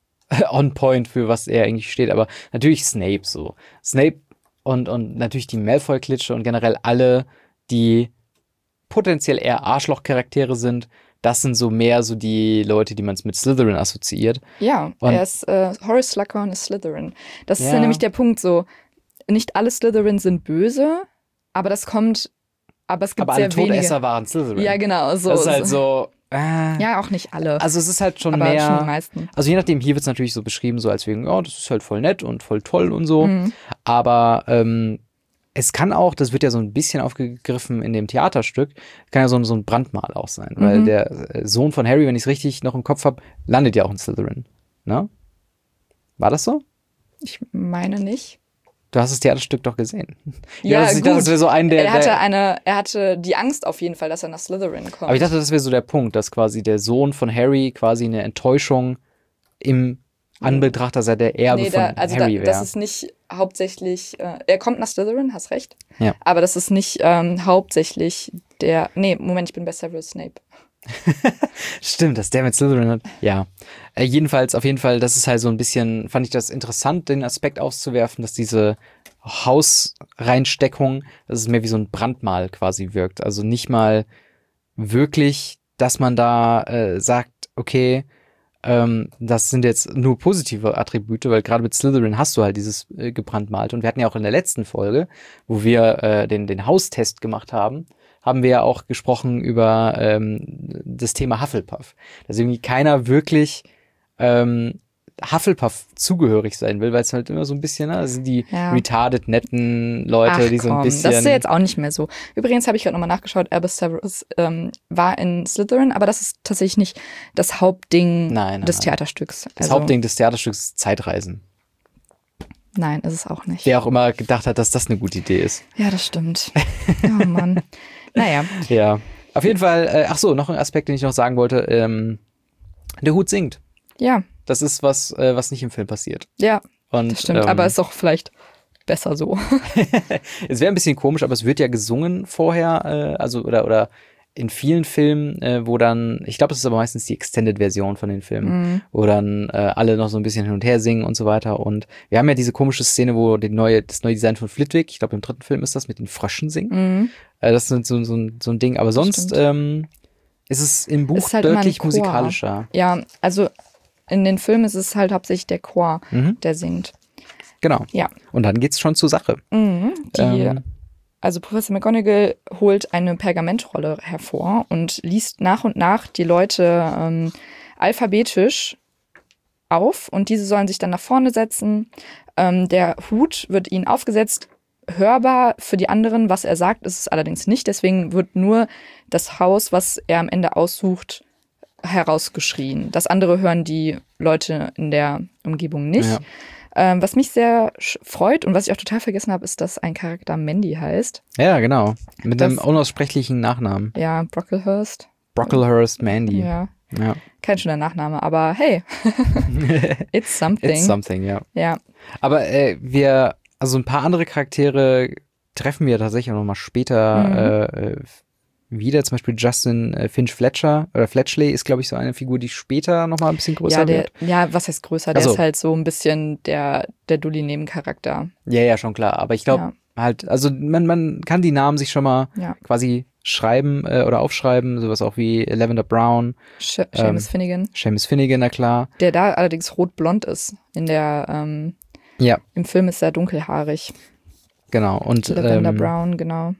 on point für was er eigentlich steht, aber natürlich Snape so. Snape und, und natürlich die Malfoy-Klitsche und generell alle, die potenziell eher Arschloch-Charaktere sind, das sind so mehr so die Leute, die man mit Slytherin assoziiert. Ja, Und- er ist, äh, Horace Slughorn ist Slytherin. Das ist Ja. ja nämlich der Punkt so, nicht alle Slytherin sind böse, aber das kommt, aber es gibt Aber alle sehr wenige. Todesser waren Slytherin. Ja, genau, so. das ist halt so, äh, Ja, auch nicht alle, also es ist halt schon aber mehr, schon die meisten. also je nachdem, hier wird es natürlich so beschrieben, so als wegen, ja, das ist halt voll nett und voll toll und so. Mhm. Aber ähm, es kann auch, das wird ja so ein bisschen aufgegriffen in dem Theaterstück, kann ja so, ein- so ein Brandmal auch sein. Weil Mhm. der äh, Sohn von Harry, wenn ich es richtig noch im Kopf habe, landet ja auch in Slytherin. Ne? War das so? Ich meine nicht. Du hast das Theaterstück doch gesehen. Ja, das, ich gut. dachte, das wäre so ein der. er hatte der eine, er hatte die Angst auf jeden Fall, dass er nach Slytherin kommt. aber ich dachte, das wäre so der Punkt, dass quasi der Sohn von Harry quasi eine Enttäuschung im Anbetracht, dass er der Erbe nee, da, von also Harry da, wäre. das ist nicht hauptsächlich, äh, er kommt nach Slytherin, hast recht. Ja. Aber das ist nicht ähm, hauptsächlich der, nee, Moment, ich bin bei Severus Snape. Stimmt, dass der mit Slytherin hat. Ja. Äh, jedenfalls, auf jeden Fall, das ist halt so ein bisschen, fand ich das interessant, den Aspekt auszuwerfen, dass diese Hausreinsteckung, dass es mehr wie so ein Brandmal quasi wirkt. Also nicht mal wirklich, dass man da äh, sagt, okay, ähm, das sind jetzt nur positive Attribute, weil gerade mit Slytherin hast du halt dieses äh, gebrandmalt. Und wir hatten ja auch in der letzten Folge, wo wir äh, den, den Haustest gemacht haben, haben wir ja auch gesprochen über ähm, das Thema Hufflepuff. Dass irgendwie keiner wirklich ähm, Hufflepuff zugehörig sein will, weil es halt immer so ein bisschen, ne, also die Ja. retarded, netten Leute, Ach, die so ein komm, bisschen. das ist ja jetzt auch nicht mehr so. Übrigens habe ich gerade nochmal nachgeschaut, Albus Severus ähm, war in Slytherin, aber das ist tatsächlich nicht das Hauptding Nein, nein, des nein. Theaterstücks. Das Also, Hauptding des Theaterstücks ist Zeitreisen. Nein, ist es auch nicht. Wer auch immer gedacht hat, dass das eine gute Idee ist. Ja, das stimmt. Oh Mann. Naja, Ja. Auf jeden Fall, äh, ach so, noch ein Aspekt, den ich noch sagen wollte. Ähm, der Hut singt. ja, Das ist was, äh, was nicht im Film passiert. ja, Und, das stimmt. ähm, Aber ist doch vielleicht besser so. es wäre ein bisschen komisch, aber es wird ja gesungen vorher, äh, also oder oder in vielen Filmen, äh, wo dann, ich glaube, es ist aber meistens die Extended-Version von den Filmen, Mhm. wo dann äh, alle noch so ein bisschen hin und her singen und so weiter. Und wir haben ja diese komische Szene, wo die neue, das neue Design von Flitwick, ich glaube im dritten Film ist das, mit den Fröschen singen. Mhm. Äh, das ist so, so, ein- so ein Ding. Aber sonst Stimmt. ähm, ist es im Buch Ist halt immer ein deutlich Chor. musikalischer. Ja, also in den Filmen ist es halt hauptsächlich der Chor, Mhm. der singt. Genau. Ja. Und dann geht's schon zur Sache. Mhm. Die, Ähm, also Professor McGonagall holt eine Pergamentrolle hervor und liest nach und nach die Leute ähm, alphabetisch auf und diese sollen sich dann nach vorne setzen. Ähm, der Hut wird ihnen aufgesetzt. Hörbar für die anderen, was er sagt, ist es allerdings nicht. Deswegen wird nur das Haus, was er am Ende aussucht, herausgeschrien. Das andere hören die Leute in der Umgebung nicht. Ja. Ähm, was mich sehr sch- freut und was ich auch total vergessen habe, ist, dass ein Charakter Mandy heißt. Ja, genau. Mit Das- einem unaussprechlichen Nachnamen. Ja, Brocklehurst. Brocklehurst Mandy. Ja, Ja. kein schöner Nachname, aber hey, it's something. It's something, ja. Ja, Aber äh, wir, also ein paar andere Charaktere treffen wir tatsächlich auch noch mal später Mhm. äh, äh, wieder. Zum Beispiel Justin äh, Finch Fletcher oder Fletchley ist, glaube ich, so eine Figur, die später noch mal ein bisschen größer ja, der, wird. ja, was heißt größer? Der Ach so. ist halt so ein bisschen der, der Dully-Nebencharakter. Ja, ja, schon klar. Aber ich glaube Ja. halt, also man, man kann die Namen sich schon mal Ja. quasi schreiben äh, oder aufschreiben. Sowas auch wie Lavender Brown, Sh- Seamus Ähm, Finnegan. Seamus Finnegan, na klar. Der da allerdings rot-blond ist. In der, ähm, Ja, im Film ist er dunkelhaarig. genau. Und Lavender ähm, Brown, genau.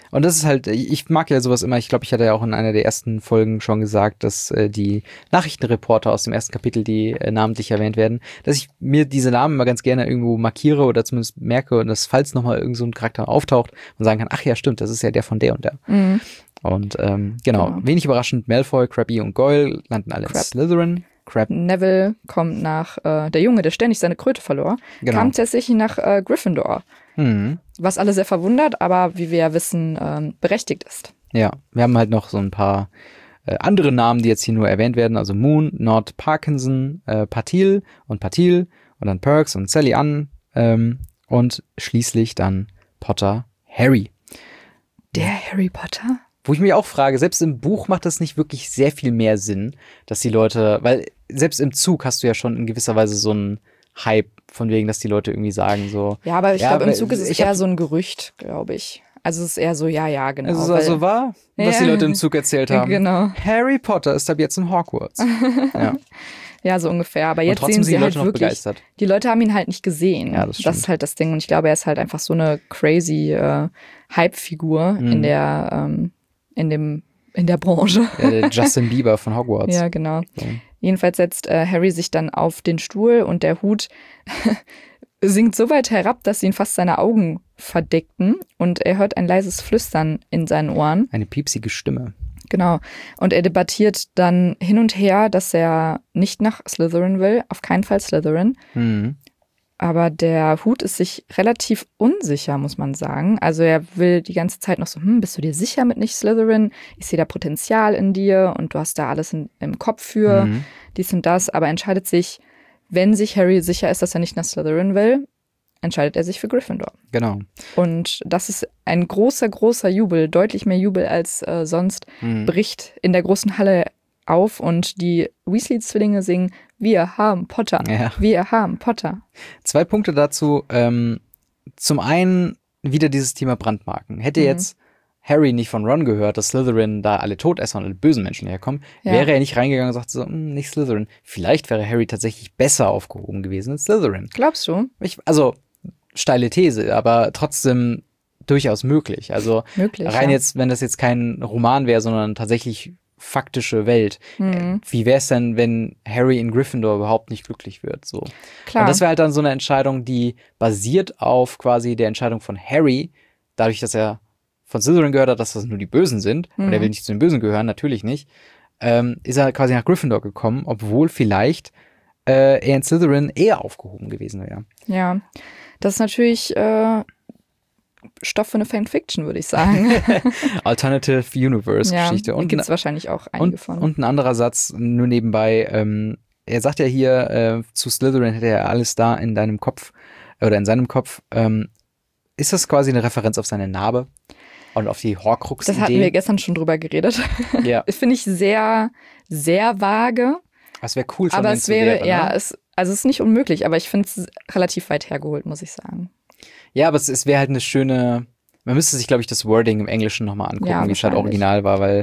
Und das ist halt, ich mag ja sowas immer, ich glaube, ich hatte ja auch in einer der ersten Folgen schon gesagt, dass äh, die Nachrichtenreporter aus dem ersten Kapitel, die äh, namentlich erwähnt werden, dass ich mir diese Namen immer ganz gerne irgendwo markiere oder zumindest merke und dass, falls nochmal irgend so ein Charakter auftaucht und sagen kann, ach ja, stimmt, das ist ja der von der und der. Mhm. Und ähm, genau, genau, wenig überraschend, Malfoy, Crabbe und Goyle landen alle Crabbe. in Slytherin. Crabbe. Neville kommt nach, äh, der Junge, der ständig seine Kröte verlor, Genau. kam tatsächlich nach äh, Gryffindor. Mhm. Was alle sehr verwundert, aber wie wir ja wissen, ähm, berechtigt ist. Ja, wir haben halt noch so ein paar äh, andere Namen, die jetzt hier nur erwähnt werden. Also Moon, Nod, Parkinson, äh, Patil und Patil und dann Perks und Sally Ann ähm, und schließlich dann Potter, Harry. Der Harry Potter? Wo ich mich auch frage, selbst im Buch macht das nicht wirklich sehr viel mehr Sinn, dass die Leute, weil selbst im Zug hast du ja schon in gewisser Weise so einen Hype, von wegen, dass die Leute irgendwie sagen so. Ja, aber ich ja, glaube, im Zug ist es ich eher hab, so ein Gerücht, glaube ich. Also es ist eher so, ja, ja, genau. Also weil, so war, was ja, die Leute im Zug erzählt haben. Genau. Harry Potter ist ab jetzt in Hogwarts. Ja. Ja, so ungefähr. Aber jetzt und sehen sind sie die Leute halt noch wirklich, begeistert. Die Leute haben ihn halt nicht gesehen. Ja, das, das ist halt das Ding. Und ich glaube, er ist halt einfach so eine crazy äh, Hype-Figur mhm. in der, ähm, in dem, in der Branche. Ja, der Justin Bieber von Hogwarts. Ja, genau. So. Jedenfalls setzt äh, Harry sich dann auf den Stuhl und der Hut sinkt so weit herab, dass ihn fast seine Augen verdeckten und er hört ein leises Flüstern in seinen Ohren. Eine piepsige Stimme. Genau. Und er debattiert dann hin und her, dass er nicht nach Slytherin will, auf keinen Fall Slytherin. Mhm. Aber der Hut ist sich relativ unsicher, muss man sagen. Also er will die ganze Zeit noch so, hm, bist du dir sicher mit nicht Slytherin? Ich sehe da Potenzial in dir und du hast da alles in, im Kopf für, mhm. dies und das. Aber entscheidet sich, wenn sich Harry sicher ist, dass er nicht nach Slytherin will, entscheidet er sich für Gryffindor. Genau. Und das ist ein großer, großer Jubel, deutlich mehr Jubel als äh, sonst, mhm. bricht in der großen Halle auf und die Weasley-Zwillinge singen, wir haben Potter, ja. wir haben Potter. Zwei Punkte dazu. Ähm, zum einen wieder dieses Thema Brandmarken. Hätte mhm. jetzt Harry nicht von Ron gehört, dass Slytherin da alle Todesser und alle bösen Menschen herkommen, ja. wäre er nicht reingegangen und sagt so, nicht Slytherin. Vielleicht wäre Harry tatsächlich besser aufgehoben gewesen als Slytherin. Glaubst du? Ich, also, steile These, aber trotzdem durchaus möglich. Also möglich, rein ja. jetzt, wenn das jetzt kein Roman wäre, sondern tatsächlich faktische Welt. Mhm. Wie wäre es denn, wenn Harry in Gryffindor überhaupt nicht glücklich wird? So. Klar. Und das wäre halt dann so eine Entscheidung, die basiert auf quasi der Entscheidung von Harry, dadurch, dass er von Slytherin gehört hat, dass das nur die Bösen sind, mhm. und er will nicht zu den Bösen gehören, natürlich nicht, ähm, ist er quasi nach Gryffindor gekommen, obwohl vielleicht äh, er in Slytherin eher aufgehoben gewesen wäre. Ja, das ist natürlich äh, Stoff für eine Fanfiction, würde ich sagen. Alternative Universe-Geschichte. Ja, gibt es wahrscheinlich auch einige und, von. Und ein anderer Satz, nur nebenbei, ähm, er sagt ja hier, äh, zu Slytherin hätte er alles da in deinem Kopf, oder in seinem Kopf. Ähm, ist das quasi eine Referenz auf seine Narbe? Und auf die Horcrux-Idee? Das hatten wir gestern schon drüber geredet. Ja. Finde ich sehr, sehr vage. Das wäre cool, schon aber es wäre, wäre, ja, ne? es, also es ist nicht unmöglich, aber ich finde es relativ weit hergeholt, muss ich sagen. Ja, aber es, es wäre halt eine schöne, man müsste sich, glaube ich, das Wording im Englischen nochmal angucken, ja, wie es halt original war, weil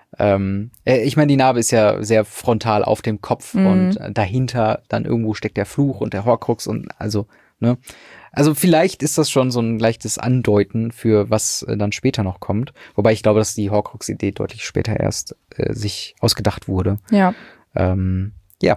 ähm, ich meine, die Narbe ist ja sehr frontal auf dem Kopf mhm. und dahinter dann irgendwo steckt der Fluch und der Horcrux und also, ne? Also vielleicht ist das schon so ein leichtes Andeuten für was äh, dann später noch kommt. Wobei ich glaube, dass die Horcrux-Idee deutlich später erst äh, sich ausgedacht wurde. Ja. Ähm, ja.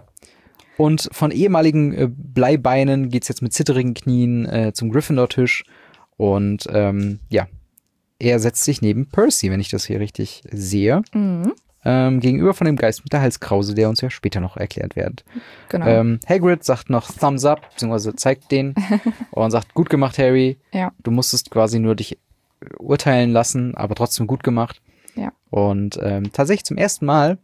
Und von ehemaligen äh, Bleibeinen geht's jetzt mit zitterigen Knien äh, zum Gryffindor-Tisch. Und ähm, ja, er setzt sich neben Percy, wenn ich das hier richtig sehe. Mhm. Ähm, gegenüber von dem Geist mit der Halskrause, der uns ja später noch erklärt wird. Genau. Ähm, Hagrid sagt noch Thumbs up, beziehungsweise zeigt den und sagt, gut gemacht, Harry. Ja. Du musstest quasi nur dich urteilen lassen, aber trotzdem gut gemacht. Ja. Und ähm, tatsächlich zum ersten Mal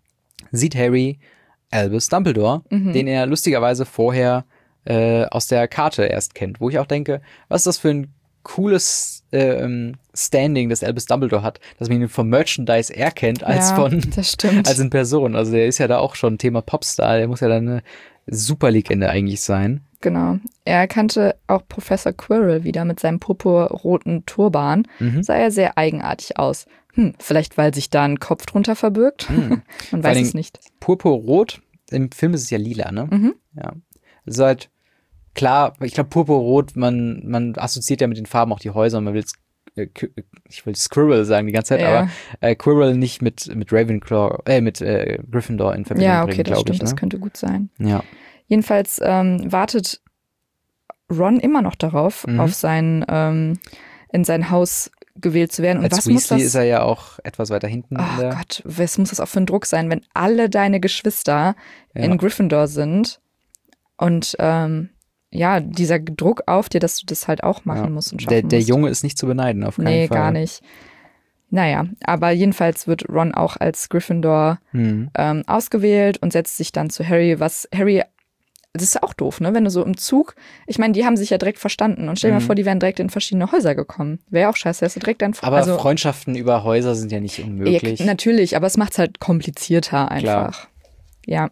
sieht Harry Albus Dumbledore, mhm. den er lustigerweise vorher äh, aus der Karte erst kennt. Wo ich auch denke, was ist das für ein cooles äh, Standing, das Albus Dumbledore hat, dass man ihn vom Merchandise eher kennt als ja, von das stimmt. als in Person. Also der ist ja da auch schon Thema Popstar. Der muss ja dann eine Superlegende eigentlich sein. Genau. Er kannte auch Professor Quirrell wieder mit seinem purpurroten Turban. Mhm. Sah er sehr eigenartig aus. Hm, vielleicht weil sich da ein Kopf drunter verbirgt. Mhm. Man weiß es nicht. Purpurrot, im Film ist es ja lila, ne? Mhm. Ja. Also halt klar, ich glaube Purpurrot, man, man assoziiert ja mit den Farben auch die Häuser und man will es äh, ich will Squirrel sagen die ganze Zeit, Ja. aber äh, Quirrell nicht mit, mit Ravenclaw, äh, mit äh, Gryffindor in Verbindung Ja, okay, bringen, das glaube stimmt, ich. Ne? das könnte gut sein. Ja. Jedenfalls ähm, wartet Ron immer noch darauf, Mhm. auf sein, ähm, in sein Haus gewählt zu werden. Und Als was muss Weasley das? ist er ja auch etwas weiter hinten. in Ach der, Gott, was muss das auch für ein Druck sein, wenn alle deine Geschwister Ja. in Gryffindor sind und ähm, ja, dieser Druck auf dir, dass du das halt auch machen ja. musst und schaffen der, der musst. Junge ist nicht zu beneiden, auf keinen Nee, Fall. gar nicht. Naja, aber jedenfalls wird Ron auch als Gryffindor Mhm. ähm, ausgewählt und setzt sich dann zu Harry, was Harry, das ist auch doof, ne, wenn du so im Zug, ich meine, die haben sich ja direkt verstanden und stell dir Mhm. mal vor, die wären direkt in verschiedene Häuser gekommen. Wäre auch scheiße, dass du direkt dann, Aber also, Freundschaften über Häuser sind ja nicht unmöglich. ja, natürlich, aber es macht es halt komplizierter einfach. Ja.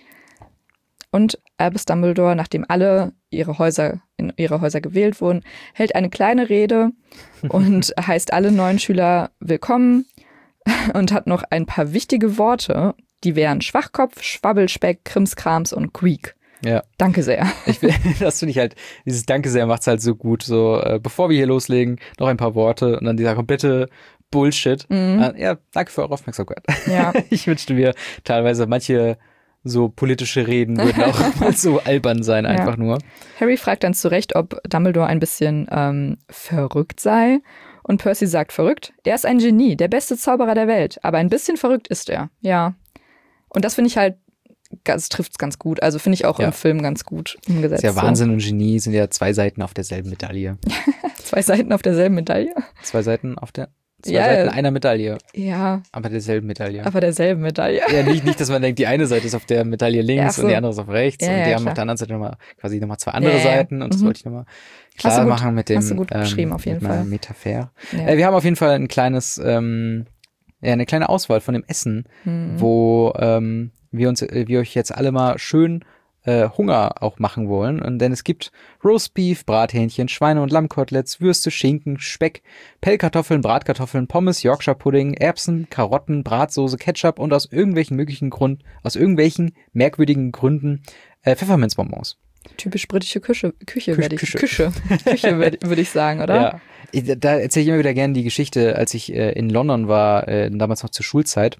Und Albus Dumbledore, nachdem alle ihre Häuser in ihre Häuser gewählt wurden, hält eine kleine Rede und heißt alle neuen Schüler willkommen und hat noch ein paar wichtige Worte, die wären Schwachkopf, Schwabbelspeck, Krimskrams und Quiek. Ja. Danke sehr. Ich will, das finde ich halt, dieses Danke sehr macht's halt so gut. So, äh, bevor wir hier loslegen, noch ein paar Worte und dann dieser komplette Bullshit. Mhm. Äh, ja, danke für eure Aufmerksamkeit. Ja. Ich wünschte mir teilweise, manche so politische Reden würden auch mal so albern sein, einfach Ja. nur. Harry fragt dann zu Recht, ob Dumbledore ein bisschen ähm, verrückt sei. Und Percy sagt verrückt. Er ist ein Genie, der beste Zauberer der Welt. Aber ein bisschen verrückt ist er. Ja. Und das finde ich halt, das trifft es ganz gut. Also finde ich auch Ja. im Film ganz gut umgesetzt. Ist ja Wahnsinn und Genie sind ja zwei Seiten auf derselben Medaille. So. Zwei Seiten auf derselben Medaille. Zwei Seiten auf der, zwei Ja. Seiten einer Medaille, Ja, aber derselben Medaille. aber derselben Medaille. Ja, nicht, nicht, dass man denkt, die eine Seite ist auf der Medaille links Ja, ach so. und die andere ist auf rechts Ja, und ja, die haben klar. auf der anderen Seite nochmal quasi nochmal zwei andere Ja, ja. Seiten und das Mhm. wollte ich nochmal Hast klar du gut- machen mit dem hast du gut beschrieben, auf jeden mit meiner Fall. Metapher. Ja. Äh, wir haben auf jeden Fall ein kleines, ähm, ja, eine kleine Auswahl von dem Essen, Mhm. wo ähm, wir uns, äh, wir euch jetzt alle mal schön äh, Hunger auch machen wollen. Und denn es gibt Roastbeef, Brathähnchen, Schweine- und Lammkoteletts, Würste, Schinken, Speck, Pellkartoffeln, Bratkartoffeln, Pommes, Yorkshire Pudding, Erbsen, Karotten, Bratsoße, Ketchup und aus irgendwelchen möglichen Grund, aus irgendwelchen merkwürdigen Gründen äh, Pfefferminzbonbons. Typisch britische Küche, Küche, Küche, werde ich, Küche. Küche, Küche würde würd ich sagen, oder? Ja. Ich, da erzähle ich immer wieder gerne die Geschichte, als ich äh, in London war, äh, damals noch zur Schulzeit,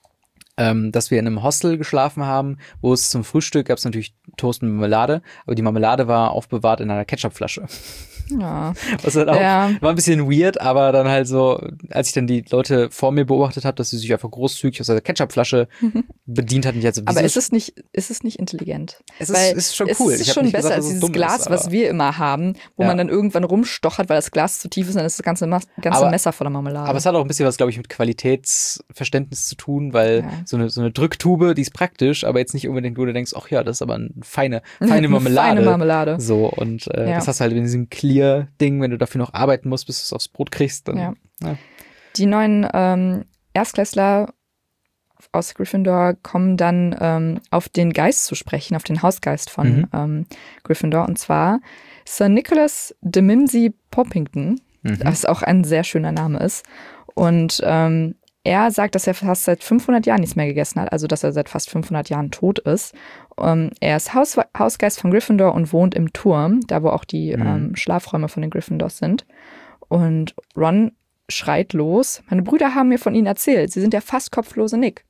ähm, dass wir in einem Hostel geschlafen haben, wo es zum Frühstück gab es natürlich Toast mit Marmelade, aber die Marmelade war aufbewahrt in einer Ketchupflasche. Ja. Was halt auch, Ja. war ein bisschen weird, aber dann halt so, als ich dann die Leute vor mir beobachtet habe, dass sie sich einfach großzügig aus der Ketchupflasche bedient hatten. Ich also, Aber wieso- ist es nicht, ist es nicht intelligent? es ist, Weil ist schon es cool. ist Ich hab schon nicht besser gesagt, als dass es dieses dumm Glas, ist, was aber- wir immer haben, wo Ja. man dann irgendwann rumstochert, weil das Glas zu tief ist und dann ist das ganze, Mas ganze Aber- Messer voller Marmelade. Aber es hat auch ein bisschen was, glaube ich, mit Qualitätsverständnis zu tun, weil Ja. so, eine, so eine Drücktube, die ist praktisch, aber jetzt nicht unbedingt, wo du denkst, ach ja, das ist aber eine feine, feine Marmelade. Feine Marmelade. So, und äh, Ja. das hast du halt in diesem Clear-Ding, wenn du dafür noch arbeiten musst, bis du es aufs Brot kriegst, dann Ja. ja. Die neuen ähm, Erstklässler aus Gryffindor kommen dann ähm, auf den Geist zu sprechen, auf den Hausgeist von Mhm. ähm, Gryffindor. Und zwar Sir Nicholas de Mimsy Poppington, Mhm. was auch ein sehr schöner Name ist. Und ähm, er sagt, dass er fast seit fünfhundert Jahren nichts mehr gegessen hat, also dass er seit fast fünfhundert Jahren tot ist. Ähm, er ist Haus Hausgeist von Gryffindor und wohnt im Turm, da wo auch die Mhm. ähm, Schlafräume von den Gryffindors sind. Und Ron schreit los, meine Brüder haben mir von ihnen erzählt, sie sind der fast kopflose Nick.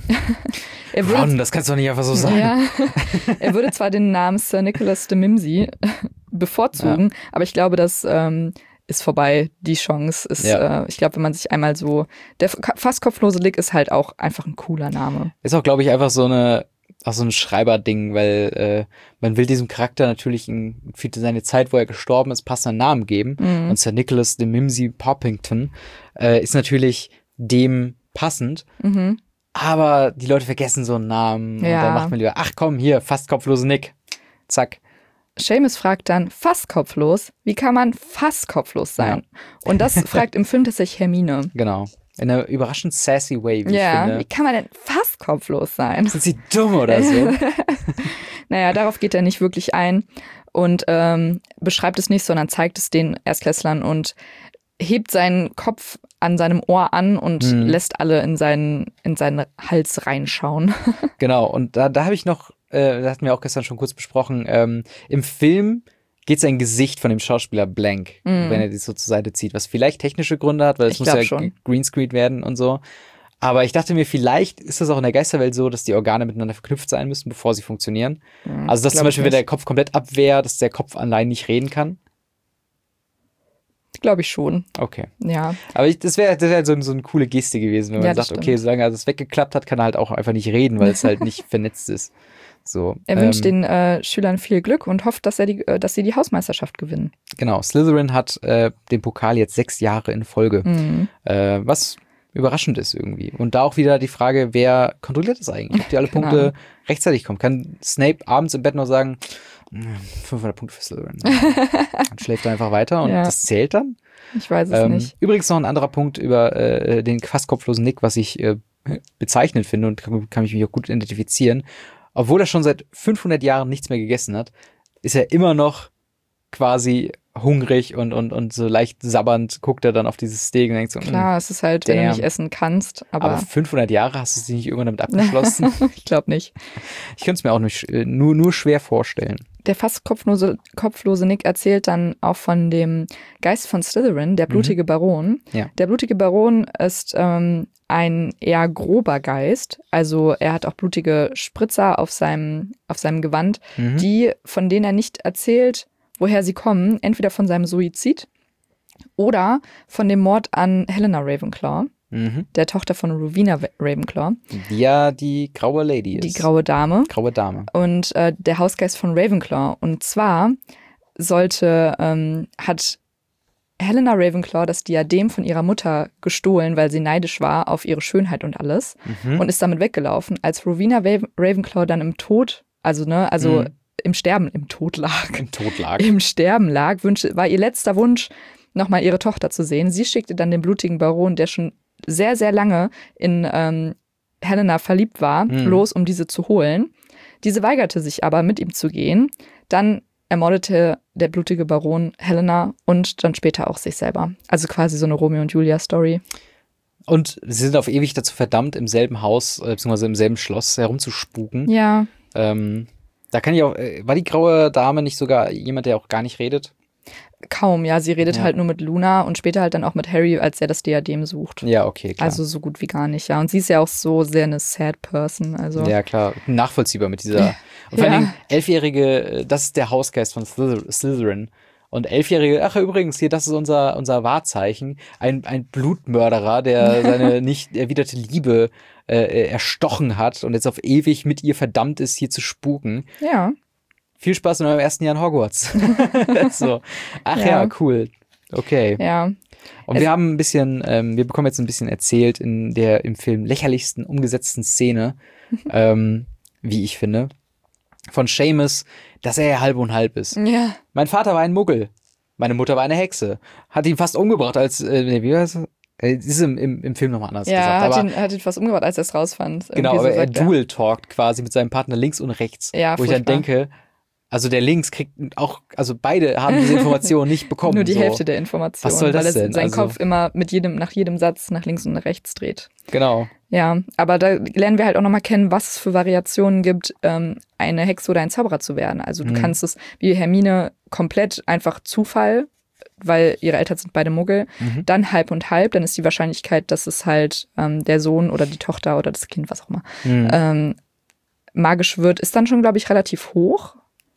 er würde, Ron, das kannst du doch nicht einfach so sagen. ja, er würde zwar den Namen Sir Nicholas de Mimsy bevorzugen, aber ich glaube, das ähm, ist vorbei. Die Chance ist, Ja. äh, ich glaube, wenn man sich einmal so, der fast kopflose Nick ist halt auch einfach ein cooler Name. Ist auch, glaube ich, einfach so eine, auch so ein Schreiberding, weil äh, man will diesem Charakter natürlich in, für seine Zeit, wo er gestorben ist, passenden Namen geben. Mhm. Und Sir Nicholas de Mimsy Poppington äh, ist natürlich dem passend. Mhm. Aber die Leute vergessen so einen Namen. Und Ja. dann macht man lieber, ach komm, hier, fast kopflose Nick. Zack. Seamus fragt dann, fast kopflos? Wie kann man fast kopflos sein? Und das fragt im Film tatsächlich Hermine. Genau. In einer überraschend sassy way, wie Ja, ich wie finde. kann man denn fast kopflos sein? Sind sie dumm oder so? Naja, darauf geht er nicht wirklich ein und ähm, beschreibt es nicht, sondern zeigt es den Erstklässlern und hebt seinen Kopf an seinem Ohr an und Mhm. lässt alle in seinen, in seinen Hals reinschauen. Genau, und da, da habe ich noch, äh, das hatten wir auch gestern schon kurz besprochen, ähm, im Film geht sein Gesicht von dem Schauspieler blank, Mhm. wenn er das so zur Seite zieht, was vielleicht technische Gründe hat, weil es Ich muss glaub ja schon. Greenscreen werden und so. Aber ich dachte mir, vielleicht ist das auch in der Geisterwelt so, dass die Organe miteinander verknüpft sein müssen, bevor sie funktionieren. Mhm, Also, dass glaub zum ich Beispiel, wenn nicht. der Kopf komplett abwehrt, dass der Kopf allein nicht reden kann. Glaube ich schon. Okay. Ja. Aber ich, das wäre das wär so, so eine coole Geste gewesen, wenn man Ja, das sagt, stimmt. okay, solange er das weggeklappt hat, kann er halt auch einfach nicht reden, weil es halt nicht vernetzt ist. So, Er ähm, wünscht den äh, Schülern viel Glück und hofft, dass, er die, äh, dass sie die Hausmeisterschaft gewinnen. Genau, Slytherin hat äh, den Pokal jetzt sechs Jahre in Folge, Mhm. äh, was überraschend ist irgendwie. Und da auch wieder die Frage, wer kontrolliert das eigentlich? Ob die alle Keine Punkte Ahnung. rechtzeitig kommen? Kann Snape abends im Bett noch sagen, "Hm, fünfhundert Punkte für Slytherin. Dann schläft er einfach weiter und Ja. das zählt dann. Ich weiß es Ähm, nicht. übrigens noch ein anderer Punkt über äh, den fast kopflosen Nick, was ich äh, bezeichnend finde und kann, kann mich mich auch gut identifizieren. Obwohl er schon seit fünfhundert Jahren nichts mehr gegessen hat, ist er immer noch quasi hungrig und, und, und so leicht sabbernd guckt er dann auf dieses Steak und denkt so, "Mm, Klar, es ist halt, wenn du damn. nicht essen kannst, aber, aber fünfhundert Jahre hast du sie nicht irgendwann damit abgeschlossen? ich glaube nicht. Ich könnte es mir auch nicht, äh, nur, nur schwer vorstellen. Der fast kopflose, kopflose Nick erzählt dann auch von dem Geist von Slytherin, der blutige Baron. Ja. Der blutige Baron ist ähm, ein eher grober Geist. Also er hat auch blutige Spritzer auf seinem, auf seinem Gewand, Mhm. die, von denen er nicht erzählt, woher sie kommen. Entweder von seinem Suizid oder von dem Mord an Helena Ravenclaw, Mhm. der Tochter von Rowena Ravenclaw, Die ja die graue Lady ist. die graue Dame. graue Dame. Und äh, der Hausgeist von Ravenclaw. Und zwar sollte, ähm, hat Helena Ravenclaw das Diadem von ihrer Mutter gestohlen, weil sie neidisch war auf ihre Schönheit und alles Mhm. und ist damit weggelaufen. Als Rowena Raven- Ravenclaw dann im Tod, also ne, also Mhm. im Sterben, im Tod lag, Im Tod lag. im Sterben lag, wünschte, war ihr letzter Wunsch, nochmal ihre Tochter zu sehen. Sie schickte dann den blutigen Baron, der schon sehr, sehr lange in ähm, Helena verliebt war, Mhm. los, um diese zu holen. Diese weigerte sich aber, mit ihm zu gehen. Dann ermordete der blutige Baron Helena und dann später auch sich selber. Also quasi so eine Romeo und Julia-Story. Und sie sind auf ewig dazu verdammt, im selben Haus, äh, beziehungsweise im selben Schloss herumzuspuken. Ja, Ähm, da kann ich auch, äh, war die graue Dame nicht sogar jemand, der auch gar nicht redet? kaum. Ja, sie redet Ja. halt nur mit Luna und später halt dann auch mit Harry, als er das Diadem sucht. Ja, okay, klar. Also so gut wie gar nicht, ja. Und sie ist ja auch so sehr eine sad person. Also Ja, klar, nachvollziehbar mit dieser. Und vor Ja. allen Dingen, Elfjährige, äh, das ist der Hausgeist von Slyther- Slytherin. Und Elfjährige, ach übrigens, hier, das ist unser, unser Wahrzeichen. Ein, ein Blutmörderer, der seine nicht erwiderte Liebe äh, erstochen hat und jetzt auf ewig mit ihr verdammt ist, hier zu spuken. ja. Viel Spaß in eurem ersten Jahr in Hogwarts. so. Ach ja. Ja. cool. Okay. Ja, Und Es- wir haben ein bisschen, ähm, wir bekommen jetzt ein bisschen erzählt in der im Film lächerlichsten umgesetzten Szene, ähm, wie ich finde, von Seamus, dass er ja halb und halb ist. ja. Mein Vater war ein Muggel. Meine Mutter war eine Hexe. Hat ihn fast umgebracht, als, äh, nee, wie heißt das? Äh, Das ist im, im, im Film nochmal anders Ja, gesagt. hat Aber ihn, hat ihn fast umgebracht, als er es rausfand. genau, Irgendwie aber so er sagt er. dual-talkt quasi mit seinem Partner links und rechts. Ja, wo ich dann furchtbar. denke, also der links kriegt auch, also beide haben diese Information nicht bekommen. Nur die so. Hälfte der Informationen, Was soll das weil er denn? seinen Also- Kopf immer mit jedem, nach jedem Satz nach links und nach rechts dreht. Genau. Ja, aber da lernen wir halt auch nochmal kennen, was es für Variationen gibt, ähm, eine Hexe oder ein Zauberer zu werden. Also du Mhm. kannst es wie Hermine komplett einfach Zufall, weil ihre Eltern sind beide Muggel, Mhm. dann halb und halb, dann ist die Wahrscheinlichkeit, dass es halt ähm, der Sohn oder die Tochter oder das Kind, was auch immer, Mhm. ähm, magisch wird, ist dann schon, glaube ich, relativ hoch.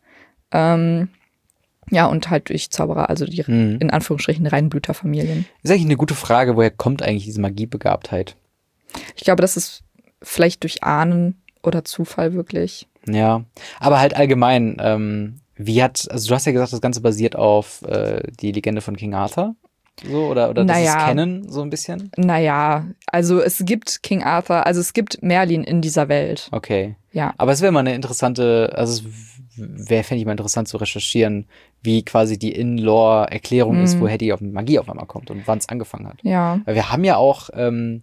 Ähm, ja, und halt durch Zauberer, also die Mhm. in Anführungsstrichen Reinblüterfamilien. Ist eigentlich eine gute Frage, woher kommt eigentlich diese Magiebegabtheit? Ich glaube, das ist vielleicht durch Ahnen oder Zufall wirklich. Ja, aber halt allgemein, ähm, wie hat, also du hast ja gesagt, das Ganze basiert auf äh, die Legende von King Arthur, so, oder, oder das Naja. ist Kennen, so ein bisschen? Naja, also es gibt King Arthur, also es gibt Merlin in dieser Welt. Okay. Ja. Aber es wäre mal eine interessante, also es wäre, fände ich mal interessant zu recherchieren, wie quasi die In-Lore-Erklärung ist, Mhm. woher die auf Magie auf einmal kommt und wann es angefangen hat. Ja. Weil wir haben ja auch ähm,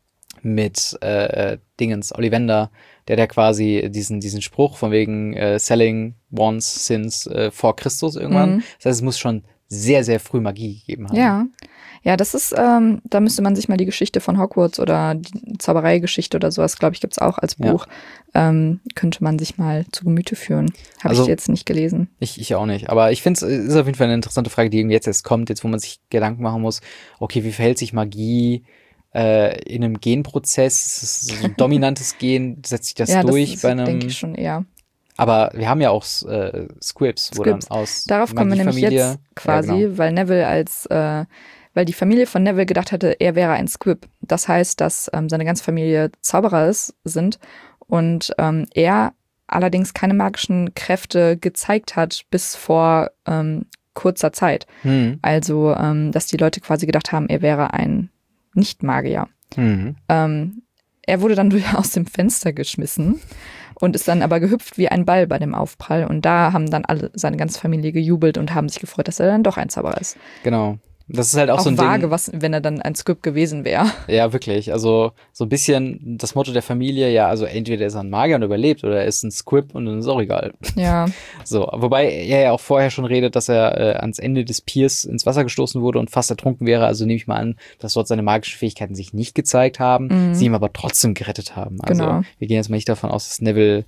mit äh, Dingens, Ollivander, der der quasi diesen, diesen Spruch von wegen äh, Selling Wands since äh, vor Christus irgendwann. Mhm. Das heißt, es muss schon sehr, sehr früh Magie gegeben haben. Ja. Ja, das ist, ähm, da müsste man sich mal die Geschichte von Hogwarts oder die Zaubereigeschichte oder sowas, glaube ich, gibt es auch als Buch. Ja. Ähm, könnte man sich mal zu Gemüte führen. Habe also, ich jetzt nicht gelesen. Ich, ich auch nicht. Aber ich finde, es ist auf jeden Fall eine interessante Frage, die jetzt erst kommt, jetzt wo man sich Gedanken machen muss, okay, wie verhält sich Magie äh, in einem Genprozess? Ist es so ein dominantes Gen? Setzt sich das ja, durch das ist, bei einem? denke ich schon eher. Aber wir haben ja auch äh, Squibs, wo dann aus Darauf kommen wir nämlich jetzt quasi, ja, genau. weil Neville als, äh, weil die Familie von Neville gedacht hatte, er wäre ein Squib. Das heißt, dass ähm, seine ganze Familie Zauberer ist, sind und ähm, er allerdings keine magischen Kräfte gezeigt hat bis vor ähm, kurzer Zeit. Hm. Also, ähm, dass die Leute quasi gedacht haben, er wäre ein Nicht-Magier. Mhm. Ähm, er wurde dann aus dem Fenster geschmissen und ist dann aber gehüpft wie ein Ball bei dem Aufprall. Und da haben dann alle, seine ganze Familie gejubelt und haben sich gefreut, dass er dann doch ein Zauberer ist. Genau. Das ist halt auch, auch so ein vage, Ding. Was, wenn er dann ein Squib gewesen wäre. Ja, wirklich. Also so ein bisschen das Motto der Familie, ja, also entweder ist er ein Magier und überlebt oder er ist ein Squib und dann ist auch egal. Ja. So, wobei er ja auch vorher schon redet, dass er äh, ans Ende des Piers ins Wasser gestoßen wurde und fast ertrunken wäre. Also nehme ich mal an, dass dort seine magischen Fähigkeiten sich nicht gezeigt haben, mhm. sie ihm aber trotzdem gerettet haben. Also genau. wir gehen jetzt mal nicht davon aus, dass Neville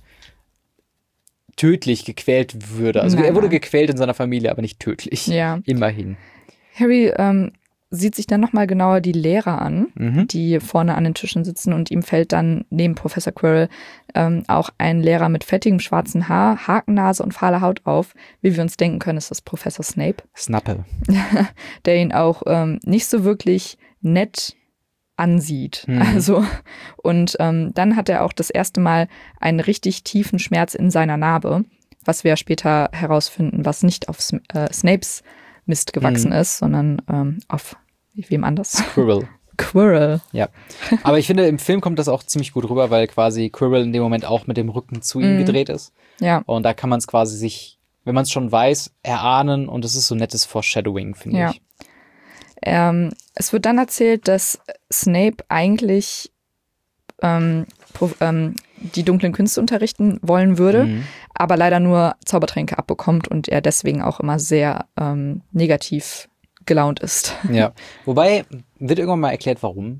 tödlich gequält würde. Also nein, er wurde nein. gequält in seiner Familie, aber nicht tödlich. Ja. Immerhin. Harry ähm, sieht sich dann nochmal genauer die Lehrer an, mhm. die vorne an den Tischen sitzen und ihm fällt dann neben Professor Quirrell ähm, auch ein Lehrer mit fettigem schwarzen Haar, Hakennase und fahler Haut auf. Wie wir uns denken können, ist das Professor Snape. Snappe. Der ihn auch ähm, nicht so wirklich nett ansieht. Mhm. Also, und ähm, dann hat er auch das erste Mal einen richtig tiefen Schmerz in seiner Narbe, was wir später herausfinden, was nicht auf äh, Snapes Mist gewachsen mhm. ist, sondern ähm, auf wem anders. Quirrell. Quirrell. Ja. Aber ich finde, im Film kommt das auch ziemlich gut rüber, weil quasi Quirrell in dem Moment auch mit dem Rücken zu ihm mhm. gedreht ist. Ja. Und da kann man es quasi sich, wenn man es schon weiß, erahnen und es ist so nettes Foreshadowing, finde ja. ich. Ähm, es wird dann erzählt, dass Snape eigentlich ähm, pro, ähm, die dunklen Künste unterrichten wollen würde, mhm. aber leider nur Zaubertränke abbekommt und er deswegen auch immer sehr ähm, negativ gelaunt ist. Ja, wobei, wird irgendwann mal erklärt, warum?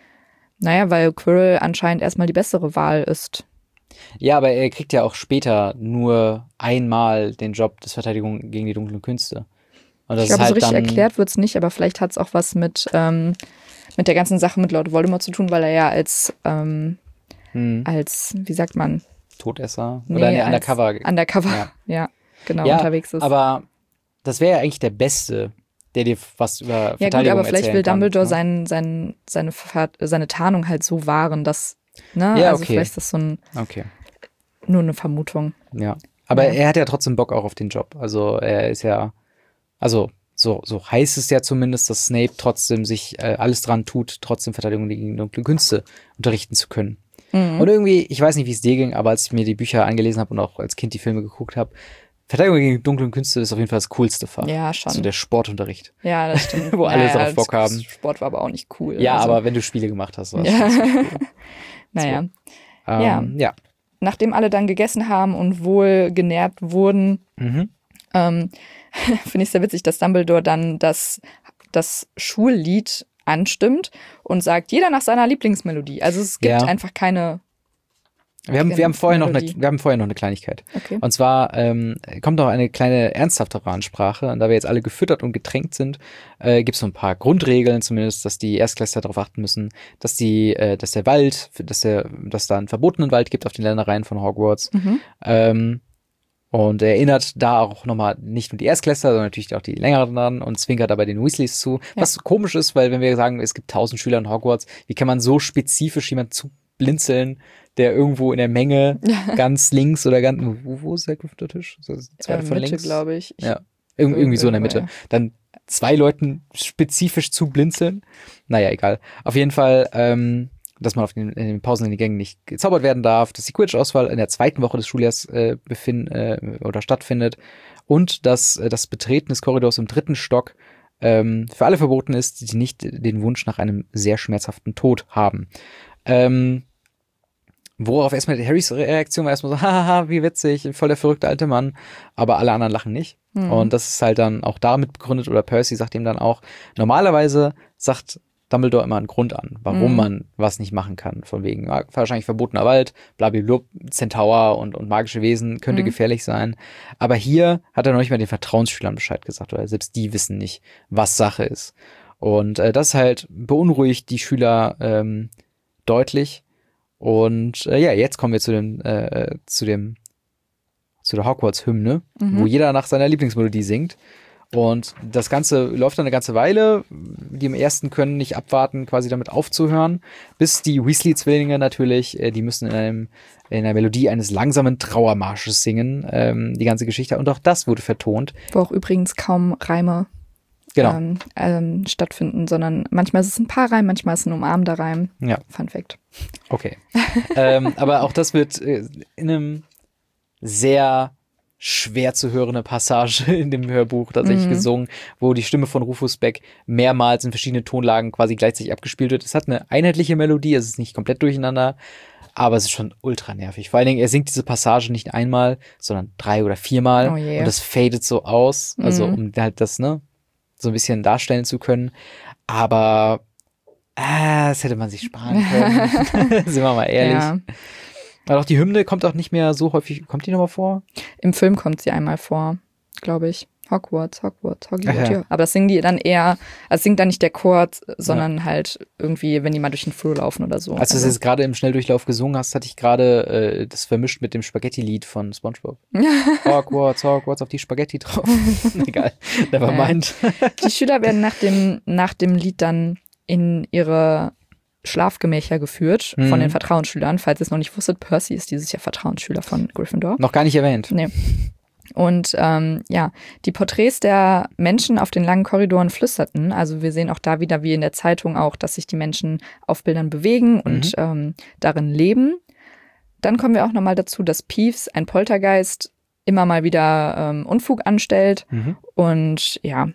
Naja, weil Quirrell anscheinend erstmal die bessere Wahl ist. Ja, aber er kriegt ja auch später nur einmal den Job des Verteidigung gegen die dunklen Künste. Und das ich glaube, ist halt so richtig dann erklärt wird es nicht, aber vielleicht hat es auch was mit, ähm, mit der ganzen Sache mit Lord Voldemort zu tun, weil er ja als ähm, hm. als, wie sagt man? Todesser? Nee, Oder nee, Undercover. Undercover, ja, ja genau, ja, unterwegs ist. Aber das wäre ja eigentlich der Beste, der dir was über ja, Verteidigung gut, aber vielleicht will kann, Dumbledore ne? sein, sein, seine, seine Tarnung halt so wahren, dass, ne, ja, also okay. vielleicht ist das so ein, okay. nur eine Vermutung. Ja, aber ja. er hat ja trotzdem Bock auch auf den Job. Also er ist ja, also so, so heißt es ja zumindest, dass Snape trotzdem sich äh, alles dran tut, trotzdem Verteidigung gegen dunkle Künste unterrichten zu können. Mhm. Und irgendwie, ich weiß nicht, wie es dir ging, aber als ich mir die Bücher angelesen habe und auch als Kind die Filme geguckt habe, Verteidigung gegen dunkle Künste ist auf jeden Fall das coolste Fach. Ja, schon. So der Sportunterricht. Ja, das stimmt. Wo alle naja, drauf Bock haben. Sport war aber auch nicht cool. Ja, also. aber wenn du Spiele gemacht hast, war es ja. schon cool. Naja. So. Ähm, ja. ja. Nachdem alle dann gegessen haben und wohl genährt wurden, Mhm. ähm, finde ich sehr witzig, dass Dumbledore dann das, das Schullied anstimmt und sagt, jeder nach seiner Lieblingsmelodie. Also es gibt Ja. einfach keine Wir haben, wir, haben vorher noch eine, wir haben vorher noch eine Kleinigkeit. Okay. Und zwar ähm, kommt noch eine kleine ernsthaftere Ansprache. Und da wir jetzt alle gefüttert und getränkt sind, äh, gibt es so ein paar Grundregeln zumindest, dass die Erstklässler darauf achten müssen, dass die, äh, dass der Wald, dass der, dass da einen verbotenen Wald gibt auf den Ländereien von Hogwarts. Mhm. Ähm, und er erinnert da auch nochmal nicht nur die Erstklässler, sondern natürlich auch die längeren dran und zwinkert dabei den Weasleys zu. Ja. Was komisch ist, weil wenn wir sagen, es gibt tausend Schüler in Hogwarts, wie kann man so spezifisch jemand zu blinzeln, der irgendwo in der Menge ganz links oder ganz, wo, wo ist der Gryffindor-Tisch? Ist das der zweite äh, von Mitte, links? glaube ich. ich. Ja, Ir irgendwie so in der Mitte. Ja. Dann zwei Leuten spezifisch zu blinzeln. Naja, egal. Auf jeden Fall, ähm, dass man auf den, in den Pausen in den Gängen nicht gezaubert werden darf, dass die Quidditch-Auswahl in der zweiten Woche des Schuljahres äh, befind, äh, oder stattfindet und dass äh, das Betreten des Korridors im dritten Stock ähm, für alle verboten ist, die nicht den Wunsch nach einem sehr schmerzhaften Tod haben. Ähm, Worauf erstmal Harrys Reaktion war erstmal so, hahaha, wie witzig, voll der verrückte alte Mann. Aber alle anderen lachen nicht. Mhm. Und das ist halt dann auch damit begründet, oder Percy sagt ihm dann auch, normalerweise sagt Dumbledore immer einen Grund an, warum mhm. man was nicht machen kann. Von wegen, ja, wahrscheinlich verbotener Wald, blablabla, Zentaur und, und magische Wesen, könnte mhm. gefährlich sein. Aber hier hat er noch nicht mal den Vertrauensschülern Bescheid gesagt, oder selbst die wissen nicht, was Sache ist. Und äh, das halt beunruhigt die Schüler ähm, deutlich. Und äh, ja, jetzt kommen wir zu dem, äh, zu dem, zu der Hogwarts-Hymne, mhm. wo jeder nach seiner Lieblingsmelodie singt. Und das Ganze läuft dann eine ganze Weile. Die im ersten können nicht abwarten, quasi damit aufzuhören, bis die Weasley-Zwillinge natürlich, äh, die müssen in, einem, in einer Melodie eines langsamen Trauermarsches singen, ähm, die ganze Geschichte. Und auch das wurde vertont. Wo auch übrigens kaum Reime genau. ähm, ähm, stattfinden, sondern manchmal ist es ein Paarreim, manchmal ist es ein umarmender Reim. Ja. Fun Fact. Okay. ähm, aber auch das wird äh, in einem sehr schwer zu hörende Passage in dem Hörbuch tatsächlich mhm. gesungen, wo die Stimme von Rufus Beck mehrmals in verschiedenen Tonlagen quasi gleichzeitig abgespielt wird. Es hat eine einheitliche Melodie, es ist nicht komplett durcheinander, aber es ist schon ultra nervig. Vor allen Dingen, er singt diese Passage nicht einmal, sondern drei oder viermal oh yeah. und das fadet so aus, also mhm. um halt das, ne, so ein bisschen darstellen zu können. Aber äh, das hätte man sich sparen können. Sind wir mal ehrlich. Ja. Aber auch die Hymne kommt auch nicht mehr so häufig. Kommt die nochmal vor? Im Film kommt sie einmal vor, glaube ich. Hogwarts, Hogwarts, Hogwarts. Ja. Aber das singen die dann eher, also singt dann nicht der Chor, sondern ja. halt irgendwie, wenn die mal durch den Flur laufen oder so. Als du es also. jetzt gerade im Schnelldurchlauf gesungen hast, hatte ich gerade äh, das vermischt mit dem Spaghetti-Lied von SpongeBob. Hogwarts, Hogwarts, auf die Spaghetti drauf. Egal, never ja. mind. Die Schüler werden nach dem, nach dem Lied dann in ihre Schlafgemächer geführt mhm. von den Vertrauensschülern. Falls ihr es noch nicht wusstet, Percy ist dieses Jahr Vertrauensschüler von Gryffindor. Noch gar nicht erwähnt. Nee. Und ähm, ja, die Porträts der Menschen auf den langen Korridoren flüsterten. Also wir sehen auch da wieder, wie in der Zeitung auch, dass sich die Menschen auf Bildern bewegen und mhm. ähm, darin leben. Dann kommen wir auch nochmal dazu, dass Peeves, ein Poltergeist, immer mal wieder ähm, Unfug anstellt. Mhm. Und ja,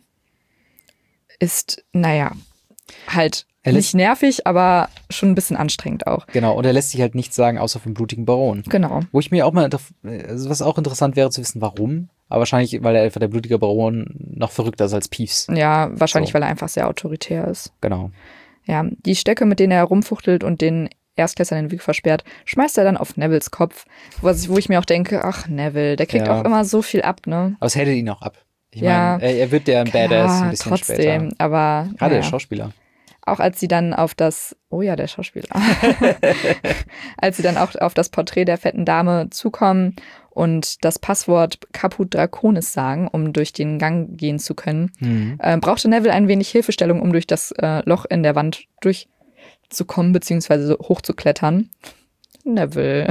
ist, naja, halt nicht nervig, aber schon ein bisschen anstrengend auch. Genau, und er lässt sich halt nichts sagen, außer vom blutigen Baron. Genau. Wo ich mir auch mal, also was auch interessant wäre zu wissen, warum. Aber wahrscheinlich, weil er einfach der blutige Baron noch verrückter ist als Peeves. Ja, wahrscheinlich, so. weil er einfach sehr autoritär ist. Genau. Ja, die Stöcke, mit denen er herumfuchtelt und den Erstklässlern den Weg versperrt, schmeißt er dann auf Nevilles Kopf. Was, wo ich mir auch denke, ach, Neville, der kriegt ja. auch immer so viel ab, ne? Aber es hält ihn auch ab. Ich ja. meine, er wird ja ein Klar, Badass ein bisschen trotzdem, später. aber Gerade ja. der Schauspieler. Auch als sie dann auf das, oh ja, der Schauspieler, als sie dann auch auf das Porträt der fetten Dame zukommen und das Passwort Caput Draconis sagen, um durch den Gang gehen zu können, mhm. äh, brauchte Neville ein wenig Hilfestellung, um durch das äh, Loch in der Wand durchzukommen, beziehungsweise hochzuklettern. Neville.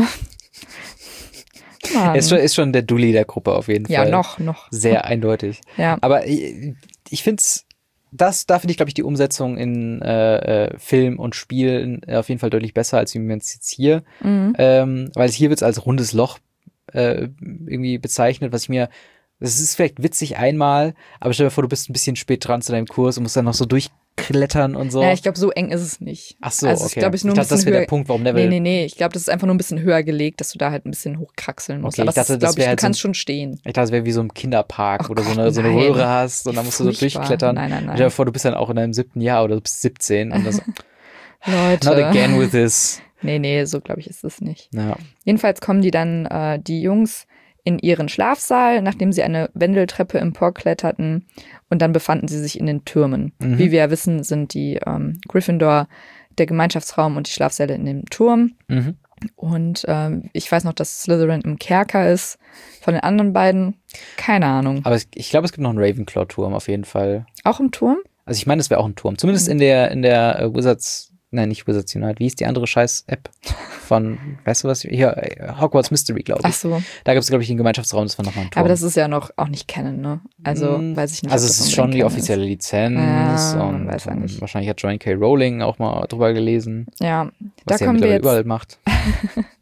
Er ist schon, ist schon der Dulli der Gruppe auf jeden ja, Fall. Ja, noch, noch. Sehr eindeutig. Ja. Aber ich, ich finde es Das, da finde ich, glaube ich, die Umsetzung in äh, äh, Film und Spiel auf jeden Fall deutlich besser, als wie man es jetzt hier, mhm. ähm, weil hier wird es als rundes Loch äh, irgendwie bezeichnet, was ich mir, das ist vielleicht witzig einmal, aber stell dir vor, du bist ein bisschen spät dran zu deinem Kurs und musst dann noch so durchklettern und so. Ja, ich glaube, so eng ist es nicht. Ach so, also, okay. Glaub, ich, nur ich dachte, das wäre der Punkt, warum Neville... Nee, nee, nee, ich glaube, das ist einfach nur ein bisschen höher gelegt, dass du da halt ein bisschen hochkraxeln musst. Okay, aber ich dachte, das, glaub das wäre ich, halt du kannst so, schon stehen. Ich dachte, das wäre wie so im Kinderpark, oh wo du Gott, so eine, so eine nein. Röhre hast und dann musst du so durchklettern. Nein, nein, nein. Stell dir vor, du bist dann auch in deinem siebten Jahr oder du bist siebzehn und dann so, Leute. not again with this. Nee, nee, so glaube ich ist es nicht. Ja. Jedenfalls kommen die dann, äh, die Jungs, in ihren Schlafsaal, nachdem sie eine Wendeltreppe emporkletterten und dann befanden sie sich in den Türmen. Mhm. Wie wir ja wissen, sind die ähm, Gryffindor der Gemeinschaftsraum und die Schlafsäle in dem Turm. Mhm. Und ähm, ich weiß noch, dass Slytherin im Kerker ist. Von den anderen beiden, keine Ahnung. Aber es, ich glaube, es gibt noch einen Ravenclaw-Turm auf jeden Fall. Auch im Turm? Also ich meine, es wäre auch ein Turm. Zumindest in der, in der äh, Wizards, nein, nicht Wizards Unite. Wie ist die andere Scheiß-App von, weißt du was? Hier, Hogwarts Mystery, glaube ich. Ach so. Da gibt es, glaube ich, den Gemeinschaftsraum, das war nochmal ein Turm. Aber das ist ja noch auch nicht Canon, ne? Also, mm, weiß ich nicht. Also es ist schon die offizielle Lizenz ja, und weiß ja nicht. Wahrscheinlich hat Joanne K. Rowling auch mal drüber gelesen. Ja, was da kommen ja wir jetzt, überall macht.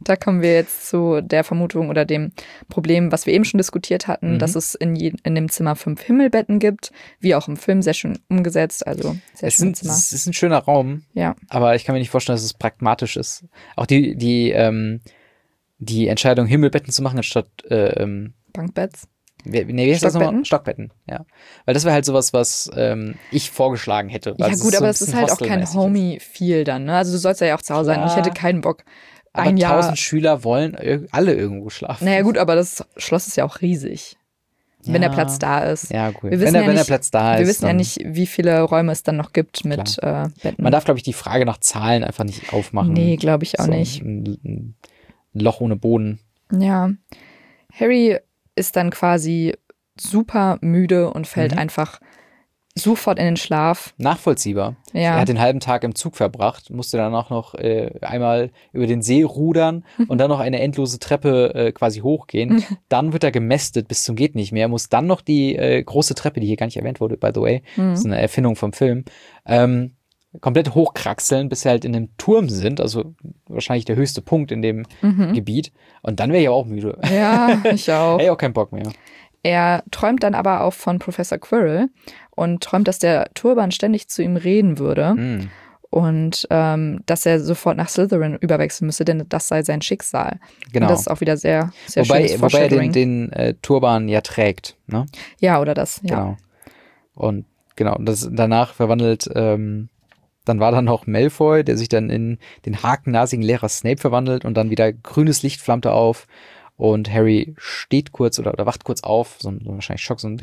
da kommen wir jetzt zu der Vermutung oder dem Problem, was wir eben schon diskutiert hatten, Mhm. dass es in, je, in dem Zimmer fünf Himmelbetten gibt, wie auch im Film, sehr schön umgesetzt, also sehr Es, schönes sind, Zimmer. es ist ein schöner Raum, Ja, aber ich kann mir nicht vorstellen, dass es pragmatisch ist. Auch die, die, ähm, die Entscheidung, Himmelbetten zu machen, anstatt äh, ähm, Bunkbeds. Wie, nee, wie heißt das nochmal? Stockbetten? Stockbetten, ja. Weil das wäre halt sowas, was ähm, ich vorgeschlagen hätte. Weil Ja es gut, so aber ein es ist bisschen halt auch kein hostelmäßig ist. Homie-Feel dann, ne? Also du sollst ja auch zu Hause sein. Und ich Klar. hätte keinen Bock. Aber Ein Jahr. tausend Schüler wollen ir- alle irgendwo schlafen. Naja gut, aber das Schloss ist ja auch riesig. Wenn Ja. der Platz da ist. Ja, gut. Wir Wenn, wissen der, ja wenn der nicht- Platz da ist. Wir wissen ja dann- nicht, wie viele Räume es dann noch gibt mit äh, Betten. Man darf, glaube ich, die Frage nach Zahlen einfach nicht aufmachen. Nee, glaube ich auch So nicht. Ein, ein Loch ohne Boden. Ja. Harry ist dann quasi super müde und fällt Mhm. einfach sofort in den Schlaf. Nachvollziehbar. Ja. Er hat den halben Tag im Zug verbracht, musste dann auch noch äh, einmal über den See rudern und dann noch eine endlose Treppe äh, quasi hochgehen. Dann wird er gemästet bis zum geht nicht mehr, muss dann noch die äh, große Treppe, die hier gar nicht erwähnt wurde, by the way, Mhm. das ist eine Erfindung vom Film, ähm, komplett hochkraxeln, bis sie halt in einem Turm sind, also wahrscheinlich der höchste Punkt in dem Mhm. Gebiet. Und dann wäre ich aber auch müde. Ja, ich auch. Hätte ich auch keinen Bock mehr. Er träumt dann aber auch von Professor Quirrell und träumt, dass der Turban ständig zu ihm reden würde Hm. und ähm, dass er sofort nach Slytherin überwechseln müsse, denn das sei sein Schicksal. Genau. Und das ist auch wieder sehr, sehr Wobei, schönes wobei er den, Foreshadowing. den äh, Turban ja trägt, ne? Ja, oder das, ja. Genau. Und genau, das danach verwandelt, ähm, dann war dann noch Malfoy, der sich dann in den hakennasigen Lehrer Snape verwandelt und dann wieder grünes Licht flammte auf und Harry steht kurz oder, oder wacht kurz auf, so ein so wahrscheinlich Schock, so ein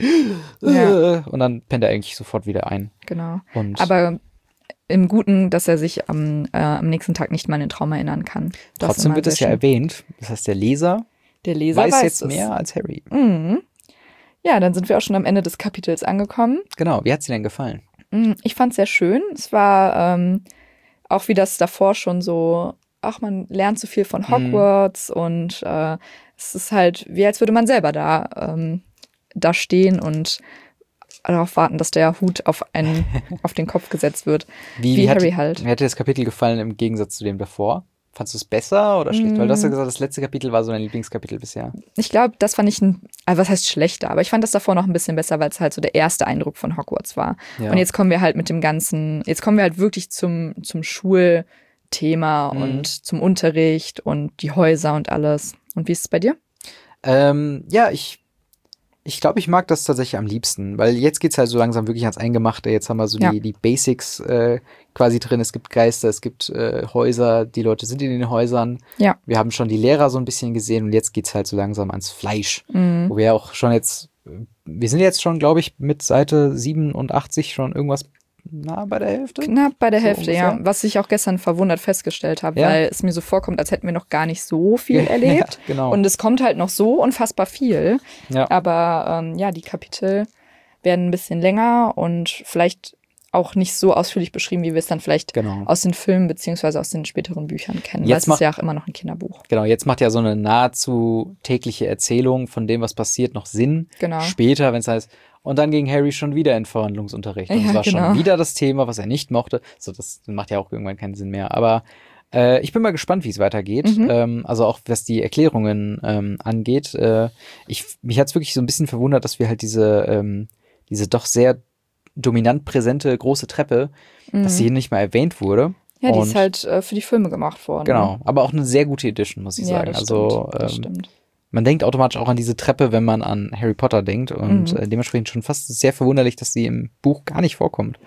Ja. und dann pennt er eigentlich sofort wieder ein. Genau. Und Aber im Guten, dass er sich am, äh, am nächsten Tag nicht mal an den Traum erinnern kann. Das ist trotzdem immer wird es ja sehr schön. erwähnt. Das heißt, der Leser, Der Leser weiß, weiß, jetzt es. mehr als Harry. Mhm. Ja, dann sind wir auch schon am Ende des Kapitels angekommen. Genau, wie hat sie denn gefallen? Mm, Ich fand es sehr schön. Es war ähm, auch wie das davor schon so, ach, man lernt so viel Mhm. von Hogwarts und äh, es ist halt wie als würde man selber da, ähm, da stehen und darauf warten, dass der Hut auf einen, auf den Kopf gesetzt wird. Wie, Wie hat, Harry halt. Mir hat dir das Kapitel gefallen im Gegensatz zu dem davor? Fandst du es besser oder schlechter? Weil du hast ja gesagt, das letzte Kapitel war so dein Lieblingskapitel bisher. Ich glaube, das fand ich, ein, also was heißt schlechter, aber ich fand das davor noch ein bisschen besser, weil es halt so der erste Eindruck von Hogwarts war. Ja. Und jetzt kommen wir halt mit dem ganzen, jetzt kommen wir halt wirklich zum, zum Schulthema Mhm. und zum Unterricht und die Häuser und alles. Und wie ist es bei dir? Ähm, ja, ich ich glaube, ich mag das tatsächlich am liebsten, weil jetzt geht's halt so langsam wirklich ans Eingemachte. Jetzt haben wir so Ja. die, die Basics äh, quasi drin. Es gibt Geister, es gibt äh, Häuser, die Leute sind in den Häusern. Ja. Wir haben schon die Lehrer so ein bisschen gesehen und jetzt geht's halt so langsam ans Fleisch. Mhm. Wo wir ja auch schon jetzt, äh, wir sind jetzt schon, glaube ich, mit Seite siebenundachtzig schon irgendwas nah bei der Hälfte. Knapp bei der So Hälfte, ja. ungefähr. Was ich auch gestern verwundert festgestellt habe, Ja. weil es mir so vorkommt, als hätten wir noch gar nicht so viel erlebt. Ja, genau. Und es kommt halt noch so unfassbar viel. ja. Aber ähm, ja, die Kapitel werden ein bisschen länger und vielleicht auch nicht so ausführlich beschrieben, wie wir es dann vielleicht Genau. aus den Filmen beziehungsweise aus den späteren Büchern kennen. Jetzt weil es macht- ist ja auch immer noch ein Kinderbuch. Genau, jetzt macht ja so eine nahezu tägliche Erzählung von dem, was passiert, noch Sinn. Genau. Später, wenn es heißt, und dann ging Harry schon wieder in Verhandlungsunterricht. Und Ja, es war genau. schon wieder das Thema, was er nicht mochte. So, das macht ja auch irgendwann keinen Sinn mehr. Aber äh, ich bin mal gespannt, wie es weitergeht. Mhm. Ähm, also auch was die Erklärungen ähm, angeht. Äh, ich, mich hat es wirklich so ein bisschen verwundert, dass wir halt diese, ähm, diese doch sehr dominant präsente große Treppe, dass sie hier nicht mal erwähnt wurde. Mhm. Ja, die Und- ist halt äh, für die Filme gemacht worden. Genau, aber auch eine sehr gute Edition, muss ich Ja, sagen. das also stimmt. Das ähm, stimmt. man denkt automatisch auch an diese Treppe, wenn man an Harry Potter denkt und Mhm. äh, dementsprechend schon fast sehr verwunderlich, dass sie im Buch gar nicht vorkommt.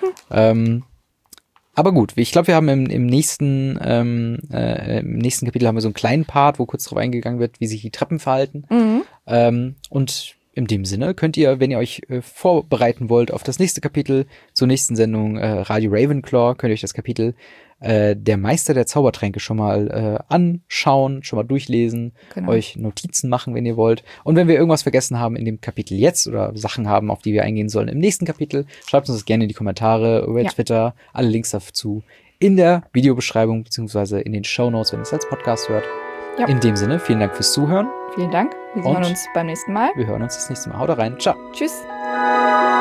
Ähm, aber gut, ich glaube, wir haben im, im nächsten ähm, äh, im nächsten Kapitel haben wir so einen kleinen Part, wo kurz darauf eingegangen wird, wie sich die Treppen verhalten. Mhm. Ähm, und in dem Sinne könnt ihr, wenn ihr euch äh, vorbereiten wollt auf das nächste Kapitel, zur nächsten Sendung äh, Radio Ravenclaw, könnt ihr euch das Kapitel äh, Der Meister der Zaubertränke schon mal äh, anschauen, schon mal durchlesen, Genau. euch Notizen machen, wenn ihr wollt. Und wenn wir irgendwas vergessen haben in dem Kapitel jetzt oder Sachen haben, auf die wir eingehen sollen im nächsten Kapitel, schreibt uns das gerne in die Kommentare über Ja. Twitter. Alle Links dazu in der Videobeschreibung beziehungsweise in den Shownotes, wenn ihr es als Podcast hört. Ja. In dem Sinne, vielen Dank fürs Zuhören. Vielen Dank. Wir Und- sehen uns beim nächsten Mal. Wir hören uns das nächste Mal. Haut rein. Ciao. Tschüss.